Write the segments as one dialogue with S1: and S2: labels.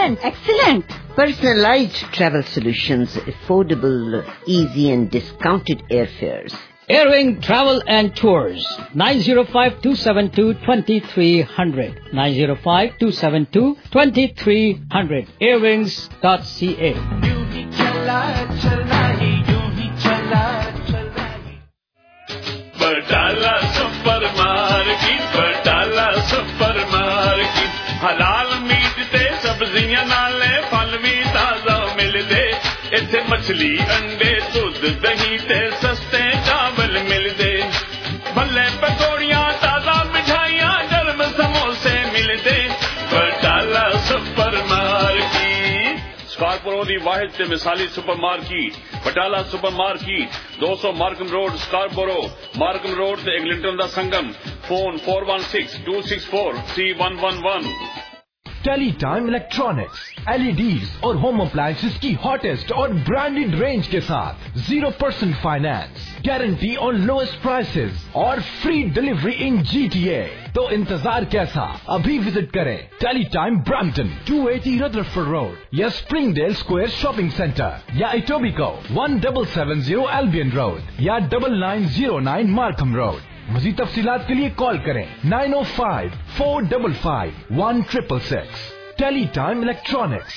S1: Excellent.
S2: Personalized travel solutions, affordable, easy and discounted airfares.
S3: Airwing Travel and Tours, 905-272-2300, 905-272-2300, airwings.ca.
S4: Batala Super Market, halal meat te sabziyan naale phal bhi taza milde, ithe machli ande dudh dahi te saste chawal milde, bhalle pakodiyan taza mithaiyan garm samose milde, Batala Super Market. Scarborough ਦੀ ਵਾਹਿਦ ਤੇ ਮਿਸਾਲੀ supermarket, Batala supermarket, 200 Markham road, Scarborough, Markham road ਤੇ Eglinton ਦਾ ਸੰਗਮ, phone 4162643111.
S5: Teletime electronics, LEDs और home appliances की hottest और ब्रांडेड रेंज के साथ 0% finance, guarantee on lowest prices और फ्री डिलीवरी इन GTA। तो इंतजार कैसा, अभी विजिट करें टेलीटाइम ब्रैम्पटन 280 रदरफोर्ड रोड या स्प्रिंगडेल स्क्वायर शॉपिंग सेंटर या इटोबिको 1770 एल्बियन रोड या 9909 मार्कम रोड। मज़ीद तफसीलात के लिए कॉल करें 905-455-1666। Teletime electronics.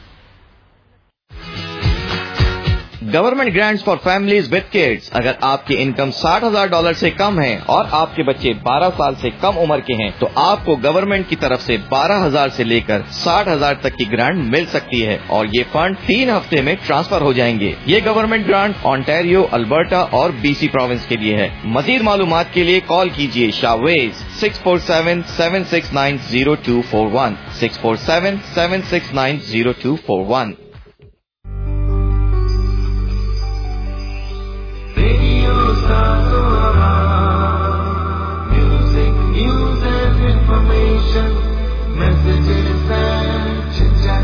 S6: Government grants for families with kids. अगर आपकी इनकम $60,000 से कम है और आपके बच्चे 12 साल से कम उम्र के हैं तो आपको गवर्नमेंट की तरफ से 12,000 से लेकर 60,000 तक की ग्रांट मिल सकती है और ये फंड 3 हफ्ते में ट्रांसफर हो जाएंगे। ये गवर्नमेंट ग्रांट ऑन्टेरियो, अल्बर्टा और BC प्रोविंस के लिए है। मजीद मालूमात के लिए कॉल कीजिए Shavez 647-769-0241 647-769-0241।
S7: Music, news and information, messages and chit-chat.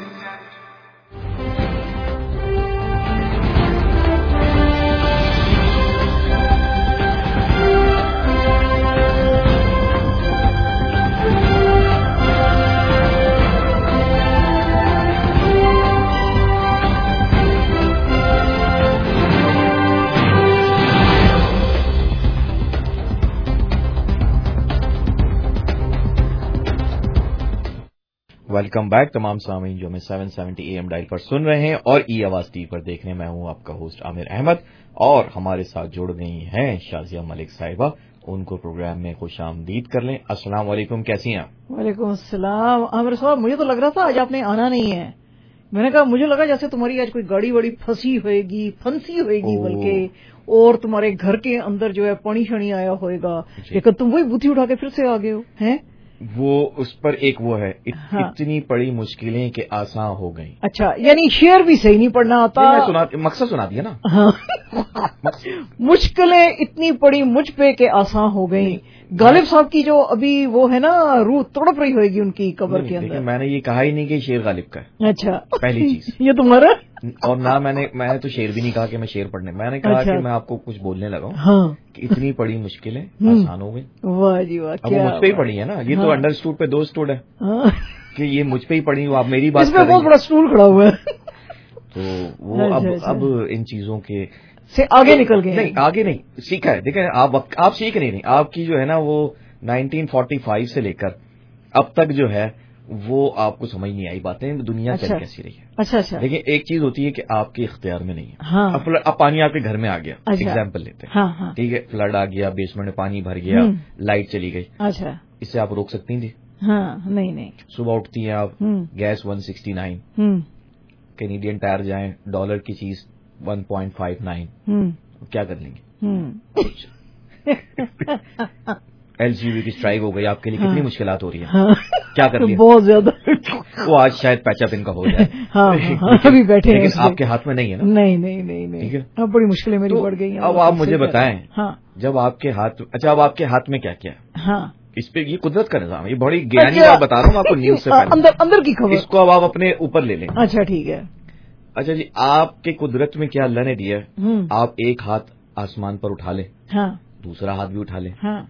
S6: Welcome back तमाम सामीन जो हमें 770 AM डायल पर सुन रहे हैं और ई आवाज टीवी पर देख रहे हैं। मैं हूं आपका होस्ट आमिर अहमद और हमारे साथ जुड़ गई हैं शाजिया मलिक साहिबा। उनको प्रोग्राम में खुश आमदीद कर लें। अस्सलाम वालेकुम, कैसी हैं आप?
S1: वालेकुम अस्सलाम। आमिर साहब, मुझे तो लग रहा था आज आपने आना नहीं है। मैंने कहा मुझे लगा जैसे तुम्हारी आज कोई गाड़ी वाड़ी फंसी होएगी बल्कि, और तुम्हारे घर के अंदर जो है पानी शानी आया होएगा, लेकिन तुम वही बुद्धि उठा के फिर से आ गए हो हैं।
S6: वो उस पर एक वो है इतनी बड़ी मुश्किलें कि आसान हो गई।
S1: अच्छा, यानी शेर भी सही नहीं पढ़ना आता।
S6: मकसद सुना दिया ना।
S1: हाँ। मुश्किलें इतनी पड़ी मुझ पे के आसान हो गई। गालिब साहब की जो अभी वो है ना, रूह तड़प रही होगी उनकी कब्र के अंदर।
S6: मैंने ये कहा ही नहीं कि शेर गालिब का है।
S1: अच्छा,
S6: पहली चीज
S1: ये तुम्हारा।
S6: और ना मैंने तो शेर भी नहीं कहा कि मैं शेर पढ़ने, मैंने कहा
S1: अच्छा।
S6: कि मैं आपको कुछ बोलने लगा हूँ।
S1: हाँ।
S6: कि इतनी बड़ी मुश्किलें आसान हो गई।
S1: वाह जी वाह।
S6: अब वो मुझ पे ही पड़ी है ना, ये तो अंडरस्टूड पे 2 स्टूड है कि ये मुझ पे ही पड़ी हो, आप मेरी बात
S1: इसमें बहुत बड़ा स्टूल खड़ा हुआ है।
S6: तो वो अब इन चीजों के
S1: से आगे निकल गए।
S6: नहीं, आगे नहीं सीखा है। देखें, आप सीख नहीं, आपकी जो है ना वो 1945 से लेकर अब तक जो है वो आपको समझ नहीं आई बातें, दुनिया चल कैसी रही है।
S1: अच्छा।
S6: लेकिन एक चीज होती है कि आपके इख्तियार में नहीं है।
S1: हाँ।
S6: अब पानी आपके घर में आ गया, एग्जाम्पल लेते हैं।
S1: हाँ।
S6: ठीक है, फ्लड आ गया, बेसमेंट में पानी भर गया, लाइट चली गई।
S1: अच्छा,
S6: इससे आप रोक सकती थी?
S1: हाँ, नहीं।
S6: सुबह उठती हैं आप, गैस 169, कैनेडियन टायर जाएं, डॉलर की चीज 1.59, क्या कर लेंगे? LCV की स्ट्राइक हो गई, आपके लिए कितनी मुश्किलात हो रही है। क्या कर लिया?
S1: बहुत ज्यादा।
S6: वो आज शायद पैचअप इनका हो जाए।
S1: हाँ, अभी बैठे हैं।
S6: लेकिन आपके हाथ में नहीं है ना।
S1: नहीं। ठीक है, अब बड़ी मुश्किलें मेरी बढ़ गई हैं।
S6: अब आप मुझे बताएं, जब आपके हाथ, अब आपके हाथ में क्या क्या है?
S1: हाँ,
S6: इस पे ये कुदरत का निजाम, ये बड़ी ज्ञानी बात बता रहा हूँ आपको न्यूज से पहले।
S1: अंदर की खबर,
S6: इसको अब आप अपने ऊपर ले लें।
S1: अच्छा, ठीक है।
S6: अच्छा जी, आपके कुदरत में क्या अल्लाह ने दिया है? आप एक हाथ आसमान पर उठा लें, दूसरा हाथ भी उठा लें,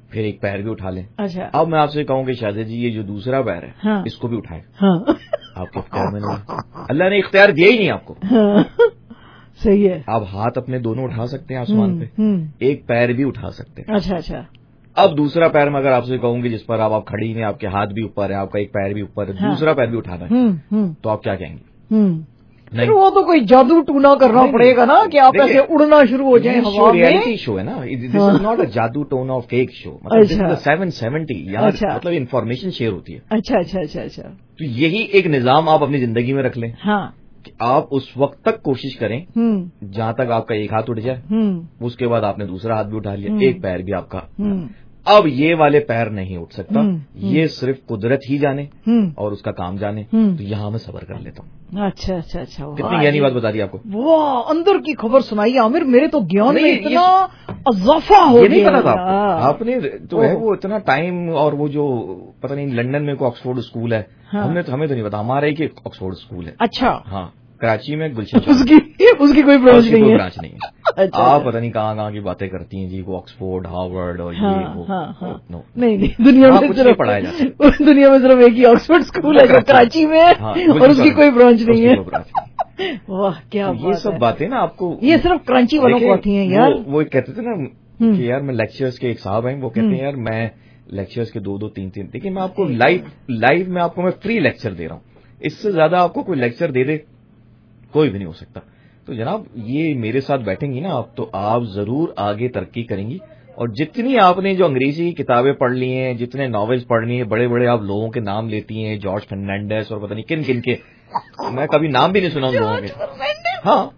S6: پھر ایک پیر بھی اٹھا لیں.
S1: اچھا
S6: اب میں آپ سے کہوں کہ شاہزاد جی یہ جو دوسرا پیر ہے
S1: ہاں.
S6: اس کو بھی اٹھائیں.
S1: ہاں
S6: آپ کے اختیار میں نہیں, اللہ نے اختیار دیا ہی نہیں آپ کو.
S1: ہاں صحیح ہے.
S6: آپ ہاتھ اپنے دونوں اٹھا سکتے ہیں آسمان پہ, ایک پیر بھی اٹھا سکتے ہیں.
S1: اچھا اچھا.
S6: اب دوسرا پیر میں اگر آپ سے کہوں گی جس پر آپ کھڑی ہیں, آپ کے ہاتھ بھی اوپر ہے, آپ کا ایک پیر بھی اوپر ہے, دوسرا پیر بھی اٹھانا ہے, تو آپ کیا کہیں گے؟
S1: پھر وہ تو کوئی جادو ٹونا کرنا پڑے گا نا کہ آپ ایسے اڑنا شروع ہو جائیں ہوا میں.
S6: ریئلٹی شو ہے نا, دس از ناٹ اے جادو ٹون اور فیک شو. مطلب 770 یہاں مطلب انفارمیشن شیئر ہوتی ہے.
S1: اچھا اچھا اچھا اچھا.
S6: تو یہی ایک نظام آپ اپنی زندگی میں رکھ لیں.
S1: ہاں
S6: کہ آپ اس وقت تک کوشش کریں جہاں تک آپ کا ایک ہاتھ اٹھ جائے, اس کے بعد آپ نے دوسرا ہاتھ بھی اٹھا لیا, ایک پیر بھی آپ کا. اب یہ والے پیر نہیں اٹھ سکتا, یہ صرف قدرت ہی جانے اور اس کا کام جانے. تو یہاں میں صبر کر لیتا ہوں.
S1: اچھا اچھا اچھا.
S6: کتنی یعنی بات بتا دی آپ کو.
S1: وہ اندر کی خبر سنائی عامر, میرے تو گیان میں اتنا اضافہ ہو
S6: گیا. نہیں پتا تھا آپ نے تو ہے وہ اتنا ٹائم, اور وہ جو پتہ نہیں لنڈن میں کوئی آکسفورڈ اسکول ہے, ہمیں تو نہیں پتا, ہمارا ایک آکسفورڈ اسکول ہے. اچھا ہاں, کراچی میں گلشن,
S1: اس کی کوئی برانچ نہیں ہے.
S6: آپ پتہ نہیں کہاں کی باتیں کرتی ہیں جی, وہ آکسفورڈ ہارورڈ اور یہ وہ.
S1: نہیں, دنیا میں صرف
S6: پڑھایا جاتا ہے,
S1: دنیا میں صرف ایک ہی آکسفورڈ اسکول ہے جو کراچی میں ہے, اور اس کی کوئی برانچ نہیں ہے. واہ کیا
S6: یہ سب باتیں نا آپ کو,
S1: یہ صرف کراچی والوں کو آتی ہیں یار.
S6: وہ کہتے تھے نا کہ یار میں لیکچرز کے ایک صاحب ہیں, وہ کہتے ہیں یار میں لیکچرز کے 2-2 3-3, دیکھیں میں آپ کو لائیو میں آپ کو میں فری لیکچر دے رہا ہوں, اس سے زیادہ آپ کو کوئی لیکچر دے دے کوئی بھی نہیں ہو سکتا. تو جناب یہ میرے ساتھ بیٹھیں گی نا آپ, تو آپ ضرور آگے ترقی کریں گی. اور جتنی آپ نے جو انگریزی کی کتابیں پڑھ لی ہیں, جتنے ناولز پڑھ لی ہیں, بڑے بڑے آپ لوگوں کے نام لیتی ہیں, جارج فرنینڈس اور پتہ نہیں کن کن کے, میں کبھی نام بھی نہیں سنا ان لوگوں کے.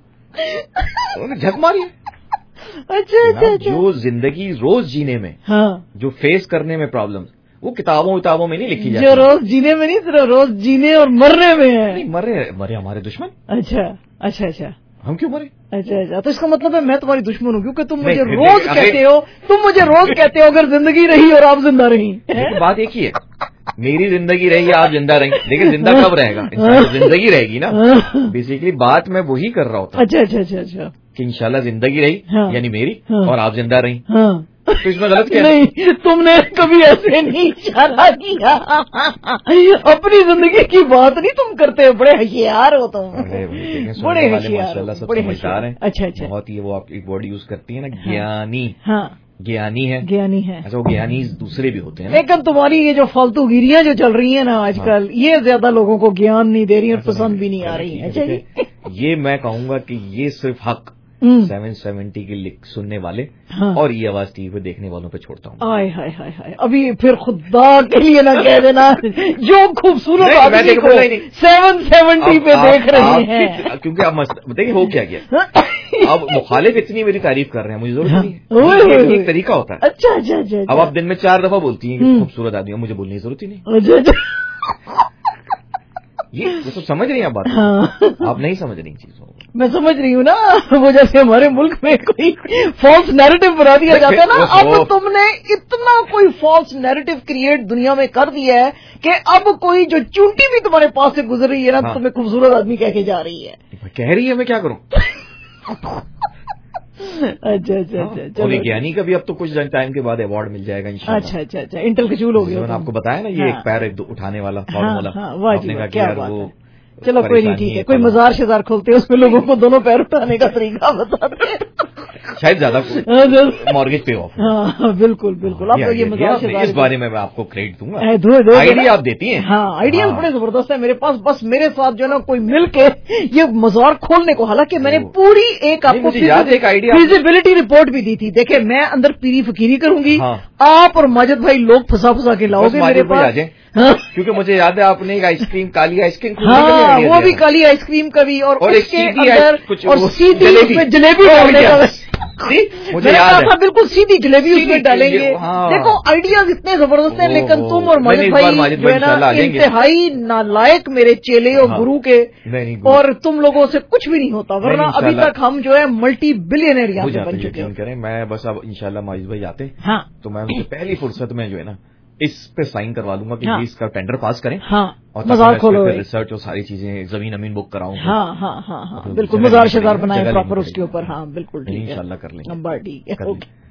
S6: ہاں جھک ماری. اچھا جو زندگی روز جینے میں, جو فیس کرنے میں پرابلم, وہ کتابوں میں نہیں لکھی جاتی.
S1: جو روز جینے میں نہیں, صرف روز جینے اور مرنے میں ہے.
S6: مرے ہمارے دشمن.
S1: اچھا اچھا اچھا.
S6: ہم کیوں مرے؟
S1: اچھا اچھا. تو اس کا مطلب ہے میں تمہاری دشمن ہوں, کیونکہ تم مجھے روز کہتے ہو اگر زندگی رہی اور آپ زندہ رہی.
S6: بات ایک ہی ہے, میری زندگی رہی آپ زندہ رہیں, لیکن زندہ کب رہے گا؟ زندگی رہے گی نا. بیسیکلی بات میں وہی کر رہا ہوتا.
S1: اچھا اچھا اچھا اچھا. کہ
S6: انشاءاللہ زندگی رہی یعنی میری, اور آپ زندہ رہیں. تو اس میں غلط کیا؟
S1: نہیں, تم نے کبھی ایسے نہیں اشارہ کیا, اپنی زندگی کی بات نہیں تم کرتے, بڑے ہوشیار ہو تم, بڑے ہوشیار, بڑے ہوشیار ہیں. اچھا اچھا.
S6: بہت ہی وہ آپ ایک ورڈ یوز کرتی ہیں نا, گیانی.
S1: ہاں
S6: گیانی ہے. اچھا وہ گیانی دوسرے بھی ہوتے ہیں,
S1: لیکن تمہاری یہ جو فالتو گیریاں جو چل رہی ہیں نا آج کل, یہ زیادہ لوگوں کو گیان نہیں دے رہی اور پسند بھی نہیں آ رہی ہیں.
S6: یہ میں کہوں گا کہ یہ صرف حق 770 کے سننے والے اور یہ آواز ٹی وی پہ دیکھنے والوں پہ چھوڑتا ہوں.
S1: ہائے ہائے ہائے ہائے, ابھی پھر خدا کے لیے نہ کہہ دینا جو خوبصورت آدمی کو 770 پہ دیکھ رہے ہیں,
S6: کیونکہ اب دیکھیں ہو کیا گیا, اب مخالف اتنی میری تعریف کر رہے ہیں, مجھے ضرورت نہیں ہے, ایک طریقہ ہوتا ہے.
S1: اچھا اچھا اچھا.
S6: اب آپ دن میں 4 دفعہ بولتی ہیں کہ خوبصورت آدمی, مجھے بولنے کی ضرورت ہی نہیں. یہ سب سمجھ رہی ہیں آپ بات, آپ نہیں سمجھ رہی چیزوں.
S1: میں سمجھ رہی ہوں نا, وہ جیسے ہمارے ملک میں کوئی فالس نیریٹو بنا دیا جاتا ہے نا, اب تم نے اتنا کوئی فالس نیریٹو کریٹ دنیا میں کر دیا ہے کہ اب کوئی جو چونٹی بھی تمہارے پاس سے گزر رہی ہے نا, تمہیں خوبصورت آدمی کہہ کے جا رہی ہے.
S6: کہہ رہی ہے, میں کیا کروں.
S1: اچھا اچھا اچھا.
S6: اور گیانی کا بھی اب تو کچھ ٹائم کے بعد ایوارڈ مل جائے گا انشاءاللہ.
S1: اچھا اچھا اچھا. انٹل کے چول ہو گیا.
S6: میں نے آپ کو بتایا نا, یہ ایک پیر اٹھانے والا فارمولا, آپ نے کہا کہ یار وہ
S1: چلو کوئی نہیں, ٹھیک ہے, کوئی مزار شزار کھولتے ہیں اس میں لوگوں کو دونوں پیر اٹھانے کا طریقہ بتاتے ہیں,
S6: شاید زیادہ مارگیج پے آف.
S1: ہاں بالکل بالکل. آپ یہ مزار شزار,
S6: اس بارے میں آپ کو کریڈٹ دوں گا, آئیڈیا آپ دیتی ہیں.
S1: ہاں آئیڈیا بڑے زبردست ہے میرے پاس, بس میرے ساتھ جو ہے نا کوئی مل کے یہ مزار کھولنے کو, حالانکہ میں نے پوری ایک آپ کو فیزیبلٹی رپورٹ بھی دی تھی. دیکھیں میں اندر پیری فقیری کروں گی, آپ اور ماجد بھائی لوگ پھنسا کے لاؤ گے میرے پاس,
S6: کیونکہ مجھے یاد ہے آپ نے ایک آئس کریم, کالی آئس کریم,
S1: ہاں وہ بھی کالی آئس کریم کا بھی, اور اس کے اندر اور سیدھی جلیبی ڈالنے کا, مجھے یاد ہے بالکل سیدھی جلیبی اس میں ڈالیں گے. دیکھو آئیڈیاز اتنے زبردست ہیں, لیکن تم اور ماجد بھائی جو ہے نا انتہائی نالائق میرے چیلے اور گرو کے, اور تم لوگوں سے کچھ بھی نہیں ہوتا, ورنہ ابھی تک ہم جو ہے ملٹی بلینئر یہاں سے بن چکے ہیں.
S6: میں بس اب انشاءاللہ ماجد بھائی آتے تو میں ان سے پہلی فرصت میں جو ہے نا اس پہ سائن کروا لوں گا کہ اس کا ٹینڈر پاس کریں, اور
S1: مزار کھولو,
S6: ریسرچ اور ساری چیزیں زمین امین بک کراؤں.
S1: ہاں بالکل, مزار شزار بنائے پراپر اس کے اوپر. ہاں بالکل ٹھیک ہے,
S6: انشاءاللہ کر لیں گے.
S1: ٹھیک ہے, اوکے.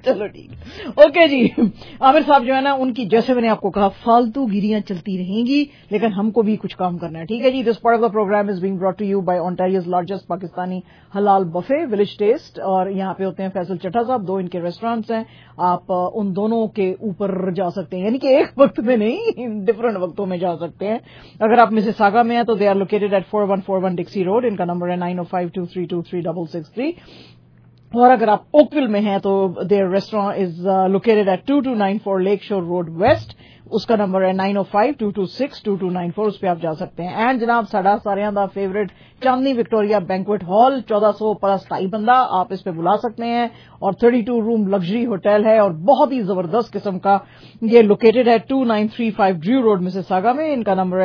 S1: चलो ठीक है, ओके जी। आमिर साहब जो है ना, उनकी जैसे मैंने आपको कहा फालतू गिरियां चलती रहेंगी, लेकिन हमको भी कुछ काम करना है, ठीक है जी। This part of the programme is being brought to you by Ontario's largest Pakistani halal buffet village test, और यहाँ पे होते हैं फैसल चट्टा साहब, 2 इनके रेस्टोरेंट्स हैं। आप उन दोनों के ऊपर जा सकते हैं, यानी कि एक वक्त में नहीं, डिफरेंट वक्तों में जा सकते हैं। अगर आप मिसिसागा में हैं तो they are located at 4141 Dixie road, इनका नंबर है 9052323663। और अगर आप ओकविल में हैं तो their restaurant is located at 2294 Lakeshore road west, उसका नंबर है 9052262294, उस पर आप जा सकते हैं। एंड जनाब साडा सारियां दा favourite Chandni Victoria banquet hall 1400 plus 2.5 बंदा, आप इस पे बुला सकते हैं, और 32 रूम लग्जरी होटल है और बहुत ही जबरदस्त किस्म का। ये लोकेटेड है 2935 ड्रू रोड मिसिसागा में, इनका नंबर है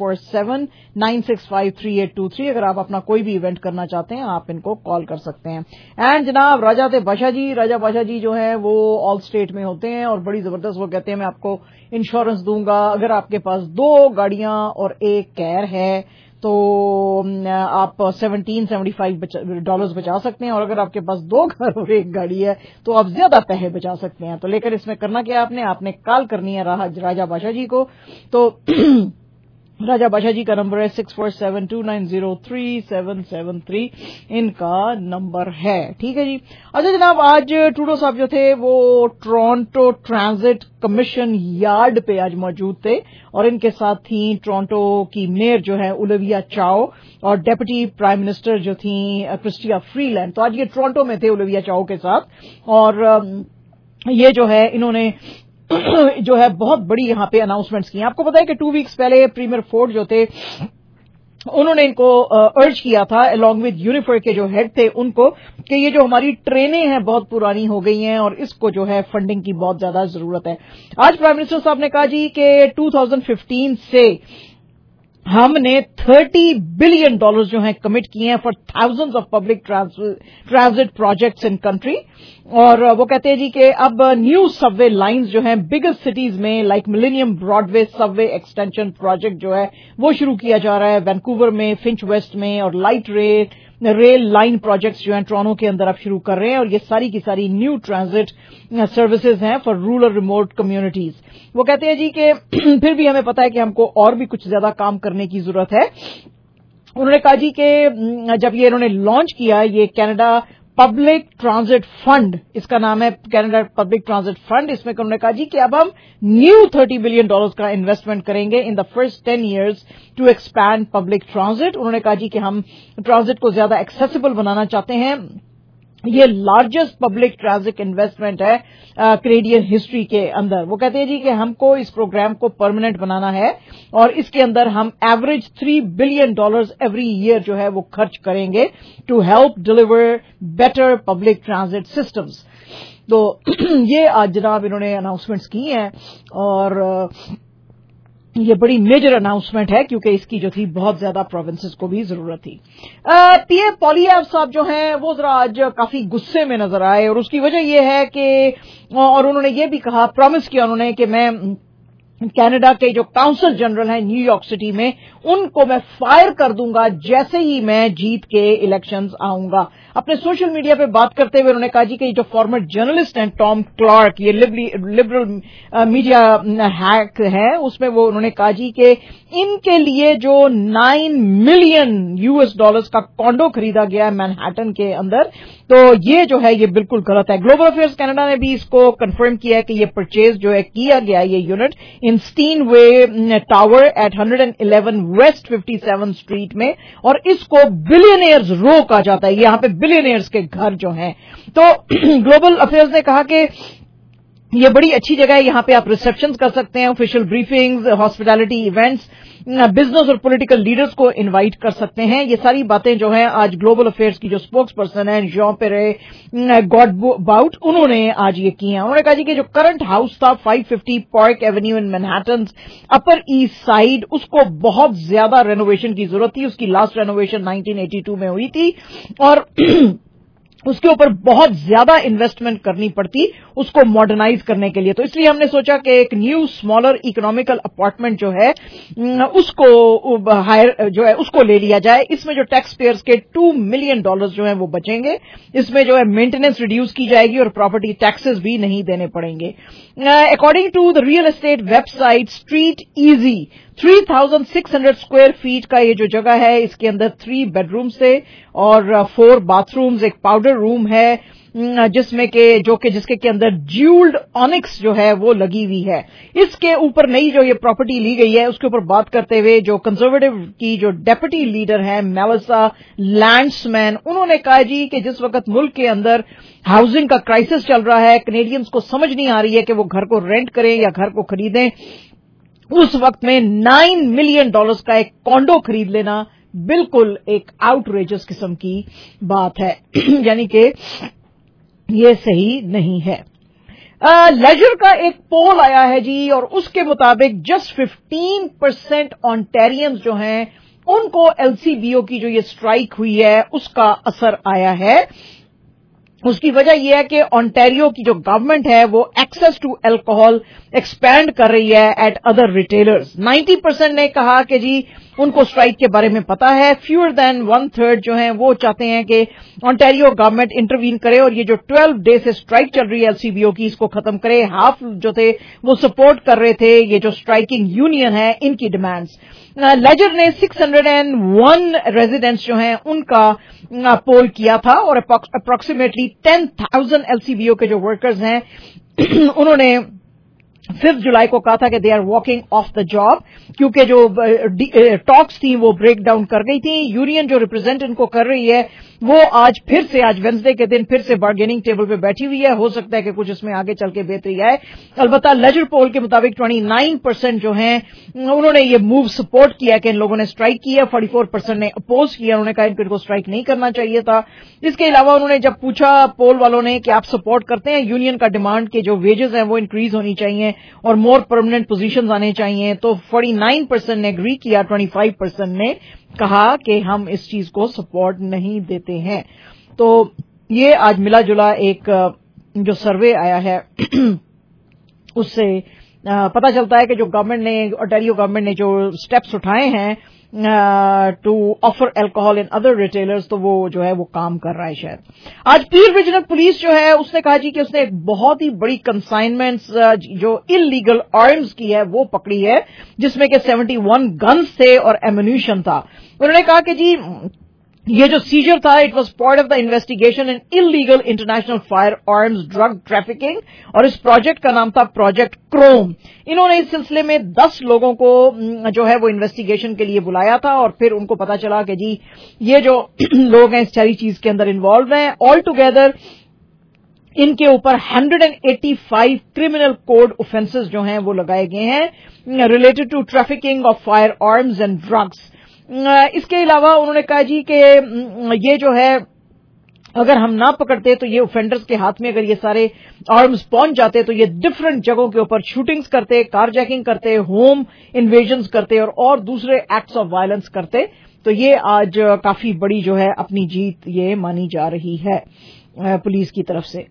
S1: 6479653823। अगर आप अपना कोई भी इवेंट करना चाहते हैं आप इनको कॉल कर सकते हैं। एंड जनाब राजा बादशाह जी जो है वो ऑल स्टेट में होते हैं और बड़ी जबरदस्त, वो कहते हैं मैं आपको इंश्योरेंस दूंगा अगर आपके पास 2 गाड़ियां और 1 कैर है तो आप $1775 बचा सकते हैं, और अगर आपके पास 2 घर और 1 गाड़ी है तो आप ज्यादा पैसे बचा सकते हैं। तो लेकर इसमें करना क्या, आपने कॉल करनी है राजा बादशाह जी को। तो राजा बादशाह जी का नंबर है 6472903773, इनका नंबर है, ठीक है जी। अच्छा जनाब, आज ट्रूडो साहब जो थे वो टोरंटो ट्रांजिट कमीशन यार्ड पे आज मौजूद थे, और इनके साथ थी टोरंटो की मेयर जो है ओलिविया चाओ, और डेप्यूटी प्राइम मिनिस्टर जो थी क्रिस्टिया फ्रीलैंड। तो आज ये टोरंटो में थे ओलिविया चाओ के साथ, और ये जो है इन्होंने जो है बहुत बड़ी यहां पे अनाउंसमेंट्स की। आपको पता है कि 2 वीक्स पहले प्रीमियर फोर्ड जो थे उन्होंने इनको अर्ज किया था अलॉन्ग विद यूनिफर के जो हेड थे उनको, कि ये जो हमारी ट्रेनें हैं बहुत पुरानी हो गई हैं और इसको जो है फंडिंग की बहुत ज्यादा जरूरत है। आज प्राइम मिनिस्टर साहब ने कहा जी कि 2015 से हमने $30 बिलियन जो हैं कमिट किए हैं for thousands of public transit projects in country. और वो कहते हैं जी कि अब न्यू सबवे लाइंस जो हैं बिगेस्ट सिटीज में, like Millennium Broadway subway extension project जो है वो शुरू किया जा रहा है वैंकूवर में, फिंच वेस्ट में, और लाइट रेल लाइन प्रोजेक्ट्स जो हैं टोरंटो के अंदर आप शुरू कर रहे हैं, और ये सारी की सारी न्यू ट्रांजिट सर्विसेज हैं फॉर रूरल रिमोट कम्युनिटीज। वो कहते हैं जी कि फिर भी हमें पता है कि हमको और भी कुछ ज्यादा काम करने की जरूरत है। उन्होंने कहा जी कि जब ये इन्होंने लॉन्च किया ये कनाडा पब्लिक ट्रांजिट फंड, इसका नाम है कनाडा पब्लिक ट्रांजिट फंड, इसमें उन्होंने कहा जी कि अब हम न्यू $30 बिलियन का इन्वेस्टमेंट करेंगे in the first 10 years to expand public transit. उन्होंने कहा जी कि हम ट्रांजिट को ज्यादा एक्सेसिबल बनाना चाहते हैं। ये लार्जेस्ट पब्लिक ट्रांजिट इन्वेस्टमेंट है कैनेडियन हिस्ट्री के अंदर। वो कहते हैं जी कि हमको इस प्रोग्राम को परमानेंट बनाना है, और इसके अंदर हम एवरेज $3 बिलियन एवरी ईयर जो है वो खर्च करेंगे to help deliver better public transit systems. तो ये आज जनाब इन्होंने अनाउंसमेंट्स की हैं, और ये बड़ी मेजर अनाउंसमेंट है क्योंकि इसकी जो थी बहुत ज्यादा प्रोविंसेस को भी जरूरत थी। पीए पॉलिएव साहब जो हैं वो जरा आज काफी गुस्से में नजर आए, और उसकी वजह ये है कि, और उन्होंने ये भी कहा, प्रॉमिस किया उन्होंने कि मैं कनाडा के जो काउंसिल जनरल हैं न्यूयॉर्क सिटी में उनको मैं फायर कर दूंगा जैसे ही मैं जीत के इलेक्शंस आऊंगा। अपने सोशल मीडिया पे बात करते हुए उन्होंने कहा जी कि जो फॉर्मर जर्नलिस्ट हैं टॉम क्लार्क, ये लिबरल मीडिया हैक है, उसमें वो उन्होंने कहा जी कि इनके लिए जो $9 मिलियन का कॉन्डो खरीदा गया है मैनहट्टन के अंदर, तो ये जो है ये बिल्कुल गलत है। ग्लोबल अफेयर्स कनाडा ने भी इसको कंफर्म किया है कि ये परचेज जो है किया गया ये unit in Steinway tower at 111 west 57 street में, और इसको बिलियनियर्स रो कहा जाता है। यहाँ पे बिलियनियर्स के घर जो हैं। तो ग्लोबल अफेयर्स ने कहा कि ये बड़ी अच्छी जगह है, यहाँ पे आप रिसेप्शंस कर सकते हैं, official briefings, hospitality events, business और पॉलिटिकल लीडर्स को इनवाइट कर सकते हैं। ये सारी बातें जो हैं आज ग्लोबल अफेयर्स की जो स्पोक्स पर्सन है जॉन पेरे गॉडबाउट, उन्होंने आज ये की हैं। उन्होंने कहा जी कि जो करंट हाउस था 550 park avenue in Manhattan upper east side, उसको बहुत ज्यादा रेनोवेशन की जरूरत थी। उसकी लास्ट रेनोवेशन 1982 में हुई थी, और उसके ऊपर बहुत ज्यादा इन्वेस्टमेंट करनी पड़ती उसको मॉडर्नाइज करने के लिए। तो इसलिए हमने सोचा कि एक न्यू स्मॉलर इकोनॉमिकल अपार्टमेंट जो है उसको हायर जो है उसको ले लिया जाए। इसमें जो टैक्स पेयर्स के $2 मिलियन जो है वो बचेंगे। इसमें जो है मेंटेनेंस रिड्यूस की जाएगी और प्रॉपर्टी टैक्सेस भी नहीं देने पड़ेंगे। According to the real estate website StreetEasy, 3600 square feet का ये जो जगह है इसके अंदर 3 बेडरूम्स है और 4 बाथरूम्स, एक पाउडर रूम है जिसमें के जिसके के अंदर ज्यूल्ड ऑनिक्स जो है वो लगी हुई है। इसके ऊपर नई जो ये प्रॉपर्टी ली गई है उसके ऊपर बात करते हुए जो कंजर्वेटिव की जो डेप्यूटी लीडर है मेलिसा लैंड्समैन, उन्होंने कहा जी कि जिस वक्त मुल्क के अंदर हाउसिंग का क्राइसिस चल रहा है, कैनेडियंस को समझ नहीं आ रही है कि वो घर को रेंट करें या घर को खरीदें, उस वक्त में $9 मिलियन का एक कॉन्डो खरीद लेना बिल्कुल एक आउटरेजस किस्म की बात है यानी कि ये सही नहीं है। लेजर का एक पोल आया है जी और उसके मुताबिक जस्ट 15% ऑन्टेरियंस जो हैं उनको एलसीबीओ की जो ये स्ट्राइक हुई है उसका असर आया है। उसकी वजह यह है कि ओंटारियो की जो गवर्नमेंट है वो एक्सेस टू अल्कोहल एक्सपैंड कर रही है एट अदर रिटेलर्स। 90% ने कहा कि जी उनको स्ट्राइक के बारे में पता है। फ्यूअर देन 1/3 जो हैं वो चाहते हैं कि ओंटारियो गवर्नमेंट इंटरवीन करे और ये जो 12 डे से स्ट्राइक चल रही है एलसीबीओ की इसको खत्म करे। हाफ जो थे वो सपोर्ट कर रहे थे ये जो स्ट्राइकिंग यूनियन है इनकी डिमांड्स। लेजर ने 601 रेजिडेंट्स जो हैं उनका पोल किया था और अप्रोक्सीमेटली 10,000 एलसीबीओ के जो वर्कर्स हैं उन्होंने 5 जुलाई को कहा था कि they are walking off the job क्योंकि जो टॉक्स थी वो ब्रेक डाउन कर गई थी। यूनियन जो रिप्रेजेंट इनको कर रही है वो आज वेंसडे के दिन फिर से बार्गेनिंग टेबल पे बैठी हुई है। हो सकता है कि कुछ इसमें आगे चल के बेहतरी आए। अलबत्ता लेजर पोल के मुताबिक 29% जो हैं उन्होंने ये मूव सपोर्ट किया कि इन लोगों ने स्ट्राइक की है, 44% ने अपोज किया, उन्होंने कहा इनको स्ट्राइक नहीं करना चाहिए था। इसके अलावा उन्होंने जब पूछा पोल वालों ने कि आप सपोर्ट करते हैं यूनियन का डिमांड के जो वेजेस हैं वो इंक्रीज होनी चाहिए और मोर परमानेंट पोजीशंस आने चाहिए, तो 49% ने एग्री किया, 25% ने कहा कि हम इस चीज को सपोर्ट नहीं देते हैं। तो ये आज मिला जुला एक जो सर्वे आया है उससे पता चलता है कि जो गवर्नमेंट ने ओंटारियो गवर्नमेंट ने जो स्टेप्स उठाए हैं to offer alcohol in other retailers तो वो जो है वो काम कर रहा है शायद। आज पीर रीजनल पुलिस जो है उसने कहा जी कि उसने एक बहुत ही बड़ी कंसाइनमेंट्स जो इलीगल आर्म्स की है वो पकड़ी है जिसमें कि 71 गन्स थे और एम्यूनिशन था। उन्होंने कहा कि जी ये जो सीजर था it was part of the investigation in illegal international firearms drug trafficking और इस प्रोजेक्ट का नाम था प्रोजेक्ट क्रोम। इन्होंने इस सिलसिले में 10 लोगों को जो है वो इन्वेस्टिगेशन के लिए बुलाया था और फिर उनको पता चला कि जी ये जो लोग हैं इस सारी चीज के अंदर इन्वॉल्व हैं। ऑल टुगेदर इनके ऊपर 185 क्रिमिनल कोड ऑफेंसेस जो हैं वो लगाए गए हैं related to trafficking of firearms and drugs. इसके अलावा उन्होंने कहा जी कि ये जो है अगर हम ना पकड़ते तो ये ऑफेंडर्स के हाथ में अगर ये सारे आर्म्स पहुंच जाते तो ये डिफरेंट जगहों के ऊपर शूटिंग्स करते, कारजैकिंग करते, होम इन्वेजन्स करते और दूसरे एक्ट्स ऑफ वायलेंस करते। तो ये आज काफी बड़ी जो है अपनी जीत ये मानी जा रही है पुलिस की तरफ से।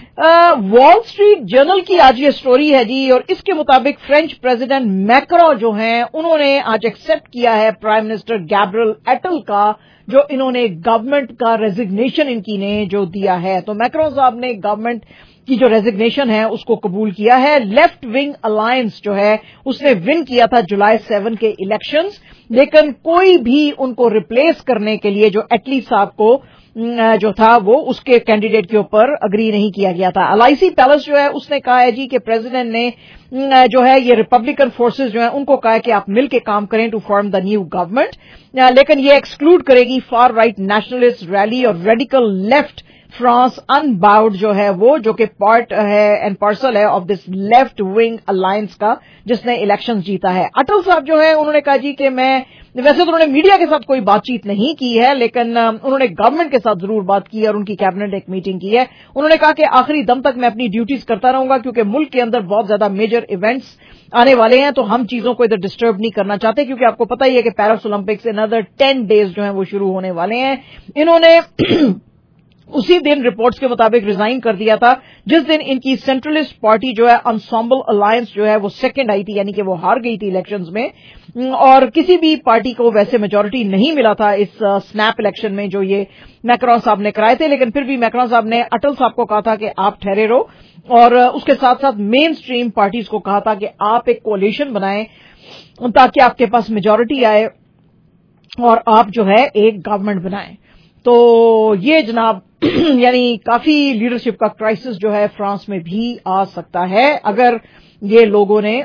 S1: वॉल स्ट्रीट जर्नल की आज ये स्टोरी है जी और इसके मुताबिक फ्रेंच प्रेसिडेंट मैक्रो जो हैं उन्होंने आज एक्सेप्ट किया है प्राइम मिनिस्टर गैब्रियल एटल का जो इन्होंने गवर्नमेंट का रेजिग्नेशन इनकी ने जो दिया है। तो मैक्रो साहब ने गवर्नमेंट की जो रेजिग्नेशन है उसको कबूल किया है। लेफ्ट विंग अलायंस जो है उसने विन किया था जुलाई 7 के इलेक्शंस, लेकिन कोई भी उनको रिप्लेस करने के लिए जो एटली साहब को जो था वो उसके कैंडिडेट के ऊपर अग्री नहीं किया गया था। एलआईसी पैलेस जो है उसने कहा है जी कि प्रेसिडेंट ने जो है ये रिपब्लिकन फोर्सेस जो है उनको कहा है कि आप मिलकर काम करें to form the new government, लेकिन ये एक्सक्लूड करेगी फार राइट नेशनलिस्ट रैली और रेडिकल लेफ्ट फ्रांस अनबाउड जो है वो जो कि पार्ट है एंड पार्सल है of this left wing alliance का जिसने इलेक्शन जीता है। अटल साहब जो है उन्होंने कहा जी कि वैसे तो उन्होंने मीडिया के साथ कोई बातचीत नहीं की है लेकिन उन्होंने गवर्नमेंट के साथ जरूर बात की है और उनकी कैबिनेट एक मीटिंग की है। उन्होंने कहा कि आखिरी दम तक मैं अपनी ड्यूटीज करता रहूंगा क्योंकि मुल्क के अंदर बहुत ज्यादा मेजर इवेंट्स आने वाले हैं तो हम चीजों को इधर डिस्टर्ब नहीं करना चाहते क्योंकि आपको पता ही है कि Paris Olympics in other 10 days जो है वो शुरू होने वाले हैं। इन्होंने उसी दिन रिपोर्ट्स के मुताबिक रिजाइन कर दिया था, जिस दिन इनकी सेंट्रलिस्ट पार्टी जो है एंसेंबल अलायंस जो है वो सेकंड आई थी, यानी कि वो हार गई थी इलेक्शंस में, और किसी भी पार्टी को वैसे मेजॉरिटी नहीं मिला था इस स्नैप इलेक्शन में जो ये मैक्रोन साहब ने कराए थे। लेकिन फिर भी मैक्रोन साहब ने अटल साहब को कहा था कि आप ठहरे रहो, और उसके साथ साथ मेन स्ट्रीम पार्टीज को कहा था कि आप एक कोalition बनाएं ताकि आपके पास मेजॉरिटी आए और आप जो है एक गवर्नमेंट बनाएं। तो ये जनाब यानी काफी लीडरशिप का क्राइसिस जो है फ्रांस में भी आ सकता है अगर ये लोगों ने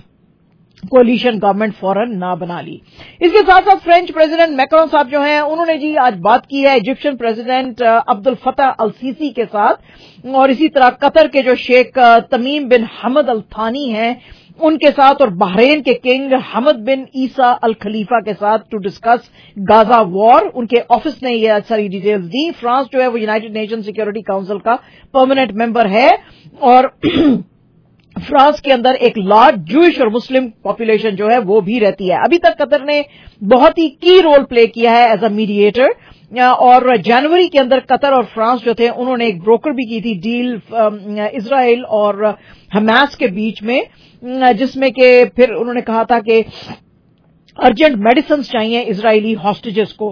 S1: कोलिशन गवर्नमेंट फौरन ना बना ली। इसके साथ साथ फ्रेंच प्रेसिडेंट मैक्रोन साहब जो हैं उन्होंने जी आज बात की है इजिप्शियन प्रेसिडेंट अब्दुल फतह अल सीसी के साथ, और इसी तरह कतर के जो शेख तमीम बिन हमद अल थानी हैं उनके साथ, और बहरीन के किंग हमद बिन ईसा अल खलीफा के साथ टू डिस्कस गाजा वॉर। उनके ऑफिस ने ये सारी डिटेल्स दी। फ्रांस जो है वो यूनाइटेड नेशन सिक्योरिटी काउंसिल का परमानेंट मेंबर है, और फ्रांस के अंदर एक लार्ज जूइश और मुस्लिम पॉपुलेशन जो है वो भी रहती है। अभी तक कतर ने बहुत ही की रोल प्ले किया है एज अ मीडिएटर, और जनवरी के अंदर कतर और फ्रांस जो थे उन्होंने एक ब्रोकर भी की थी डील इजराइल और हमास के बीच में, जिसमें कि फिर उन्होंने कहा था कि अर्जेंट मेडिसिन चाहिए इजरायली हॉस्टेजेस को।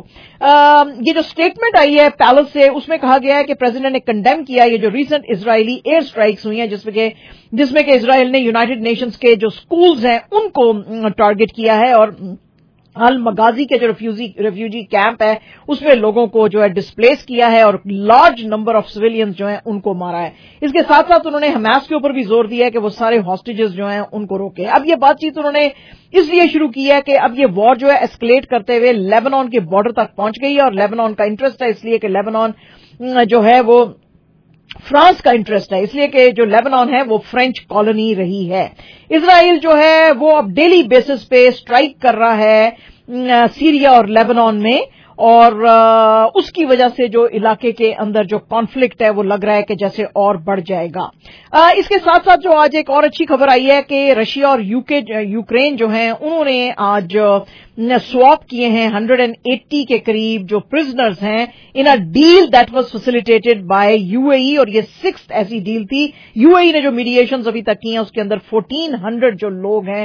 S1: ये जो स्टेटमेंट आई है पैलेस से उसमें कहा गया है कि प्रेसिडेंट ने कंडेम किया ये जो रीसेंट इजरायली एयर स्ट्राइक्स हुई हैं जिसमें कि इजराइल ने यूनाइटेड नेशंस के जो स्कूल्स हैं उनको टारगेट किया है, और अल मगाजी के जो रेफ्यूजी कैंप है उसमें लोगों को जो है डिस्प्लेस किया है और लार्ज नंबर ऑफ सिविलियंस जो हैं उनको मारा है। इसके साथ साथ उन्होंने हमास के ऊपर भी जोर दिया है कि वो सारे हॉस्टेजेस जो हैं उनको रोके। अब ये बातचीत उन्होंने इसलिए शुरू की है कि अब ये वॉर जो है एस्केलेट करते हुए लेबनान के बॉर्डर तक पहुंच गई है, और लेबनान का इंटरेस्ट है इसलिए कि लेबनान जो है वो फ्रांस का इंटरेस्ट है, इसलिए कि जो लेबनान है वो फ्रेंच कॉलोनी रही है। इजराइल जो है वो अब डेली बेसिस पे स्ट्राइक कर रहा है सीरिया और लेबनान में, और उसकी वजह से जो इलाके के अंदर जो कॉन्फ्लिक्ट है वो लग रहा है कि जैसे और बढ़ जाएगा। इसके साथ साथ जो आज एक और अच्छी खबर आई है कि रशिया और यूक्रेन जो हैं उन्होंने आज स्वैप किए हैं 180 के करीब जो प्रिजनर्स हैं in a deal that was facilitated by UAE, और ये 6th ऐसी डील थी। यूएई ने जो मीडिएशंस अभी तक की हैं उसके अंदर 1400 जो लोग हैं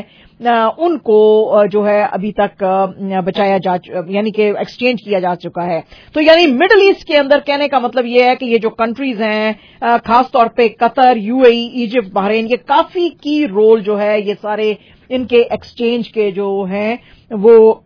S1: उनको जो है अभी तक बचाया जा यानी कि एक्सचेंज किया जा चुका है। तो यानी मिडिल ईस्ट के अंदर कहने का मतलब ये है कि ये जो कंट्रीज हैं खासतौर पे कतर, यूएई, इजिप्ट, बहरीन, ये काफी की रोल जो है ये सारे इनके एक्सचेंज के जो हैं वो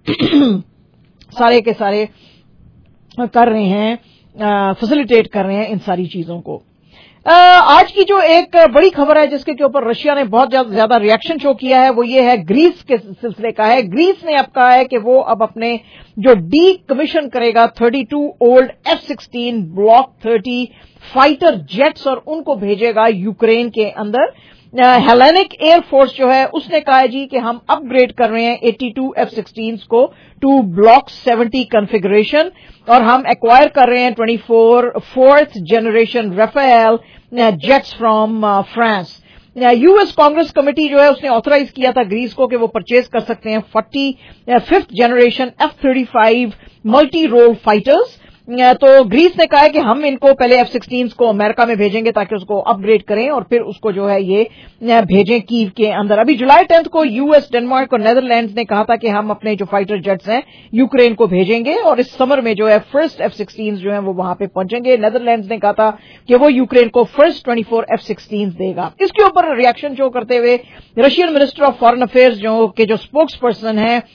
S1: सारे के सारे कर रहे हैं, फैसिलिटेट कर रहे हैं इन सारी चीजों को। आज की जो एक बड़ी खबर है जिसके के ऊपर रशिया ने बहुत ज्यादा रिएक्शन शो किया है वो ये है ग्रीस के सिलसिले का है। ग्रीस ने अब कहा है कि वो अब अपने जो डी कमीशन करेगा 32 old F-16 block 30 fighter jets और उनको भेजेगा यूक्रेन के अंदर। हेलेनिक एयरफोर्स जो है उसने कहा है जी कि हम अपग्रेड कर रहे हैं 82 F-16s को टू ब्लॉक 70 कॉन्फ़िगरेशन, और हम एक्वायर कर रहे हैं 4th generation Rafale jets from France. US Congress committee जो है उसने ऑथराइज किया था ग्रीस को कि वो परचेज कर सकते हैं 5th generation F-35 multi role fighters. तो ग्रीस ने कहा है कि हम इनको पहले F-16s को अमेरिका में भेजेंगे ताकि उसको अपग्रेड करें और फिर उसको जो है ये भेजें कीव के अंदर। अभी जुलाई 10 को यूएस, डेनमार्क और नेदरलैंड्स ने कहा था कि हम अपने जो फाइटर जेट्स हैं यूक्रेन को भेजेंगे, और इस समर में जो है फर्स्ट F-16s जो है वो वहां पे पहुंचेंगे। नेदरलैंड्स ने कहा था कि वो यूक्रेन को फर्स्ट 24 F-16s देगा। इसके ऊपर रिएक्शन शो करते हुए Russian minister of foreign affairs जो स्पोक्स पर्सन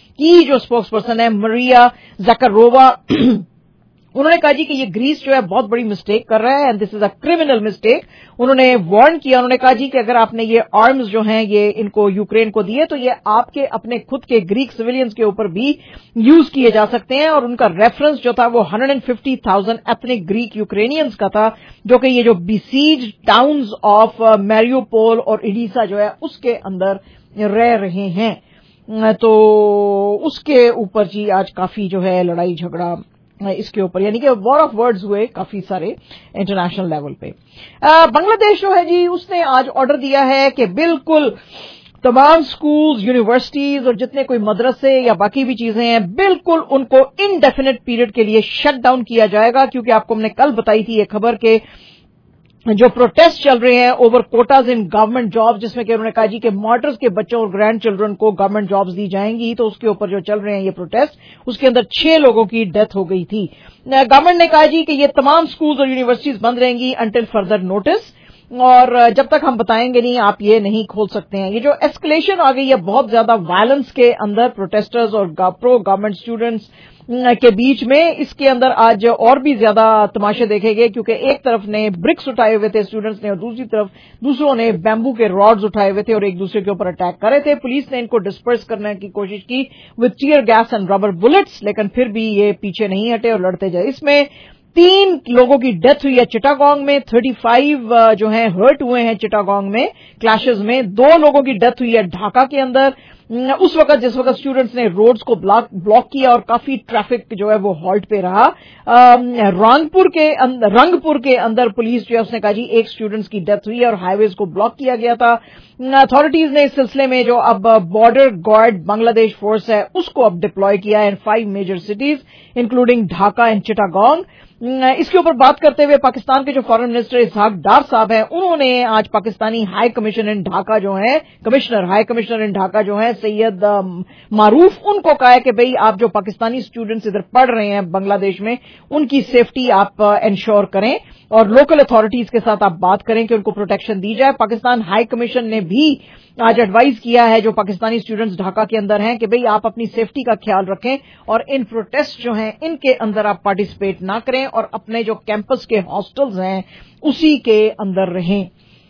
S1: है मरिया ज़कारोवा, उन्होंने कहा जी कि ये ग्रीस जो है बहुत बड़ी मिस्टेक कर रहा है and this is a criminal mistake. उन्होंने वार्न किया, उन्होंने कहा जी कि अगर आपने ये आर्म्स जो हैं ये इनको यूक्रेन को दिए तो ये आपके अपने खुद के ग्रीक सिविलियंस के ऊपर भी यूज किए जा सकते हैं। और उनका रेफरेंस जो था वो 150,000 एथनिक ग्रीक यूक्रेनियंस का था जो कि ये जो बिसीज टाउन्स ऑफ मैरियोपोल और इडीसा जो है उसके अंदर रह रहे हैं। तो उसके ऊपर जी आज काफी जो है लड़ाई झगड़ा इसके ऊपर यानी कि वॉर ऑफ वर्ड्स हुए काफी सारे इंटरनेशनल लेवल पे। बांग्लादेश जो है जी उसने आज ऑर्डर दिया है कि बिल्कुल तमाम स्कूल्स, यूनिवर्सिटीज और जितने कोई मदरसे या बाकी भी चीजें हैं, बिल्कुल उनको इनडेफिनेट पीरियड के लिए शट डाउन किया जाएगा, क्योंकि आपको हमने कल बताई थी ये खबर के जो प्रोटेस्ट चल रहे हैं over quotas in government job, जिसमें कि उन्होंने कहा जी कि मॉडर्स के बच्चों और ग्रैंड चिल्ड्रन को गवर्नमेंट जॉब्स दी जाएंगी, तो उसके ऊपर जो चल रहे हैं ये प्रोटेस्ट, उसके अंदर 6 लोगों की डेथ हो गई थी। गवर्नमेंट ने कहा जी कि ये तमाम स्कूल्स और यूनिवर्सिटीज बंद रहेंगी अंटिल फर्दर नोटिस, और जब तक हम बताएंगे नहीं आप ये नहीं खोल सकते हैं। ये जो एस्केलेशन आ गई है बहुत ज्यादा वायलेंस के अंदर प्रोटेस्टर्स और प्रो गवर्नमेंट स्टूडेंट्स के बीच में, इसके अंदर आज और भी ज्यादा तमाशे देखे गए, क्योंकि एक तरफ ने ब्रिक्स उठाए हुए थे स्टूडेंट्स ने और दूसरी तरफ दूसरों ने बैम्बू के रॉड्स उठाए हुए थे और एक दूसरे के ऊपर अटैक कर रहे थे। पुलिस ने इनको डिस्पर्स करने की कोशिश की with tear gas and rubber bullets, लेकिन फिर भी ये पीछे नहीं हटे और लड़ते जाए। इसमें 3 लोगों की डेथ हुई है चिटागोंग में, 35 जो हैं हर्ट हुए हैं चिटागोंग में क्लैशेस में। 2 लोगों की डेथ हुई है ढाका के अंदर उस वक्त जिस वक्त स्टूडेंट्स ने रोड्स को ब्लॉक किया और काफी ट्रैफिक जो है वो हॉल्ट पे रहा। रंगपुर के अंदर पुलिस जो है उसने कहा जी 1 स्टूडेंट्स की डेथ हुई है और हाईवेज को ब्लॉक किया गया था। अथॉरिटीज ने इस सिलसिले में जो अब बॉर्डर गार्ड बांग्लादेश फोर्स है उसको अब डिप्लॉय किया है in 5 major cities including Dhaka and Chittagong. इसके ऊपर बात करते हुए पाकिस्तान के जो फॉरेन मिनिस्टर इसहाक डार साहब हैं, उन्होंने आज Pakistani high commissioner in Dhaka जो है हाई कमिश्नर इन ढाका जो है सैयद मारूफ, उनको कहा है कि भाई आप जो पाकिस्तानी स्टूडेंट्स इधर पढ़ रहे हैं बांग्लादेश में उनकी सेफ्टी आप इंश्योर करें और लोकल अथॉरिटीज के साथ आप बात करें कि उनको प्रोटेक्शन दी जाए। पाकिस्तान हाई कमीशन ने भी आज एडवाइज किया है जो पाकिस्तानी स्टूडेंट्स ढाका के अंदर हैं कि भाई आप अपनी सेफ्टी का ख्याल रखें और इन प्रोटेस्ट जो हैं इनके अंदर आप पार्टिसिपेट ना करें और अपने जो कैंपस के हॉस्टल्स हैं उसी के अंदर रहें।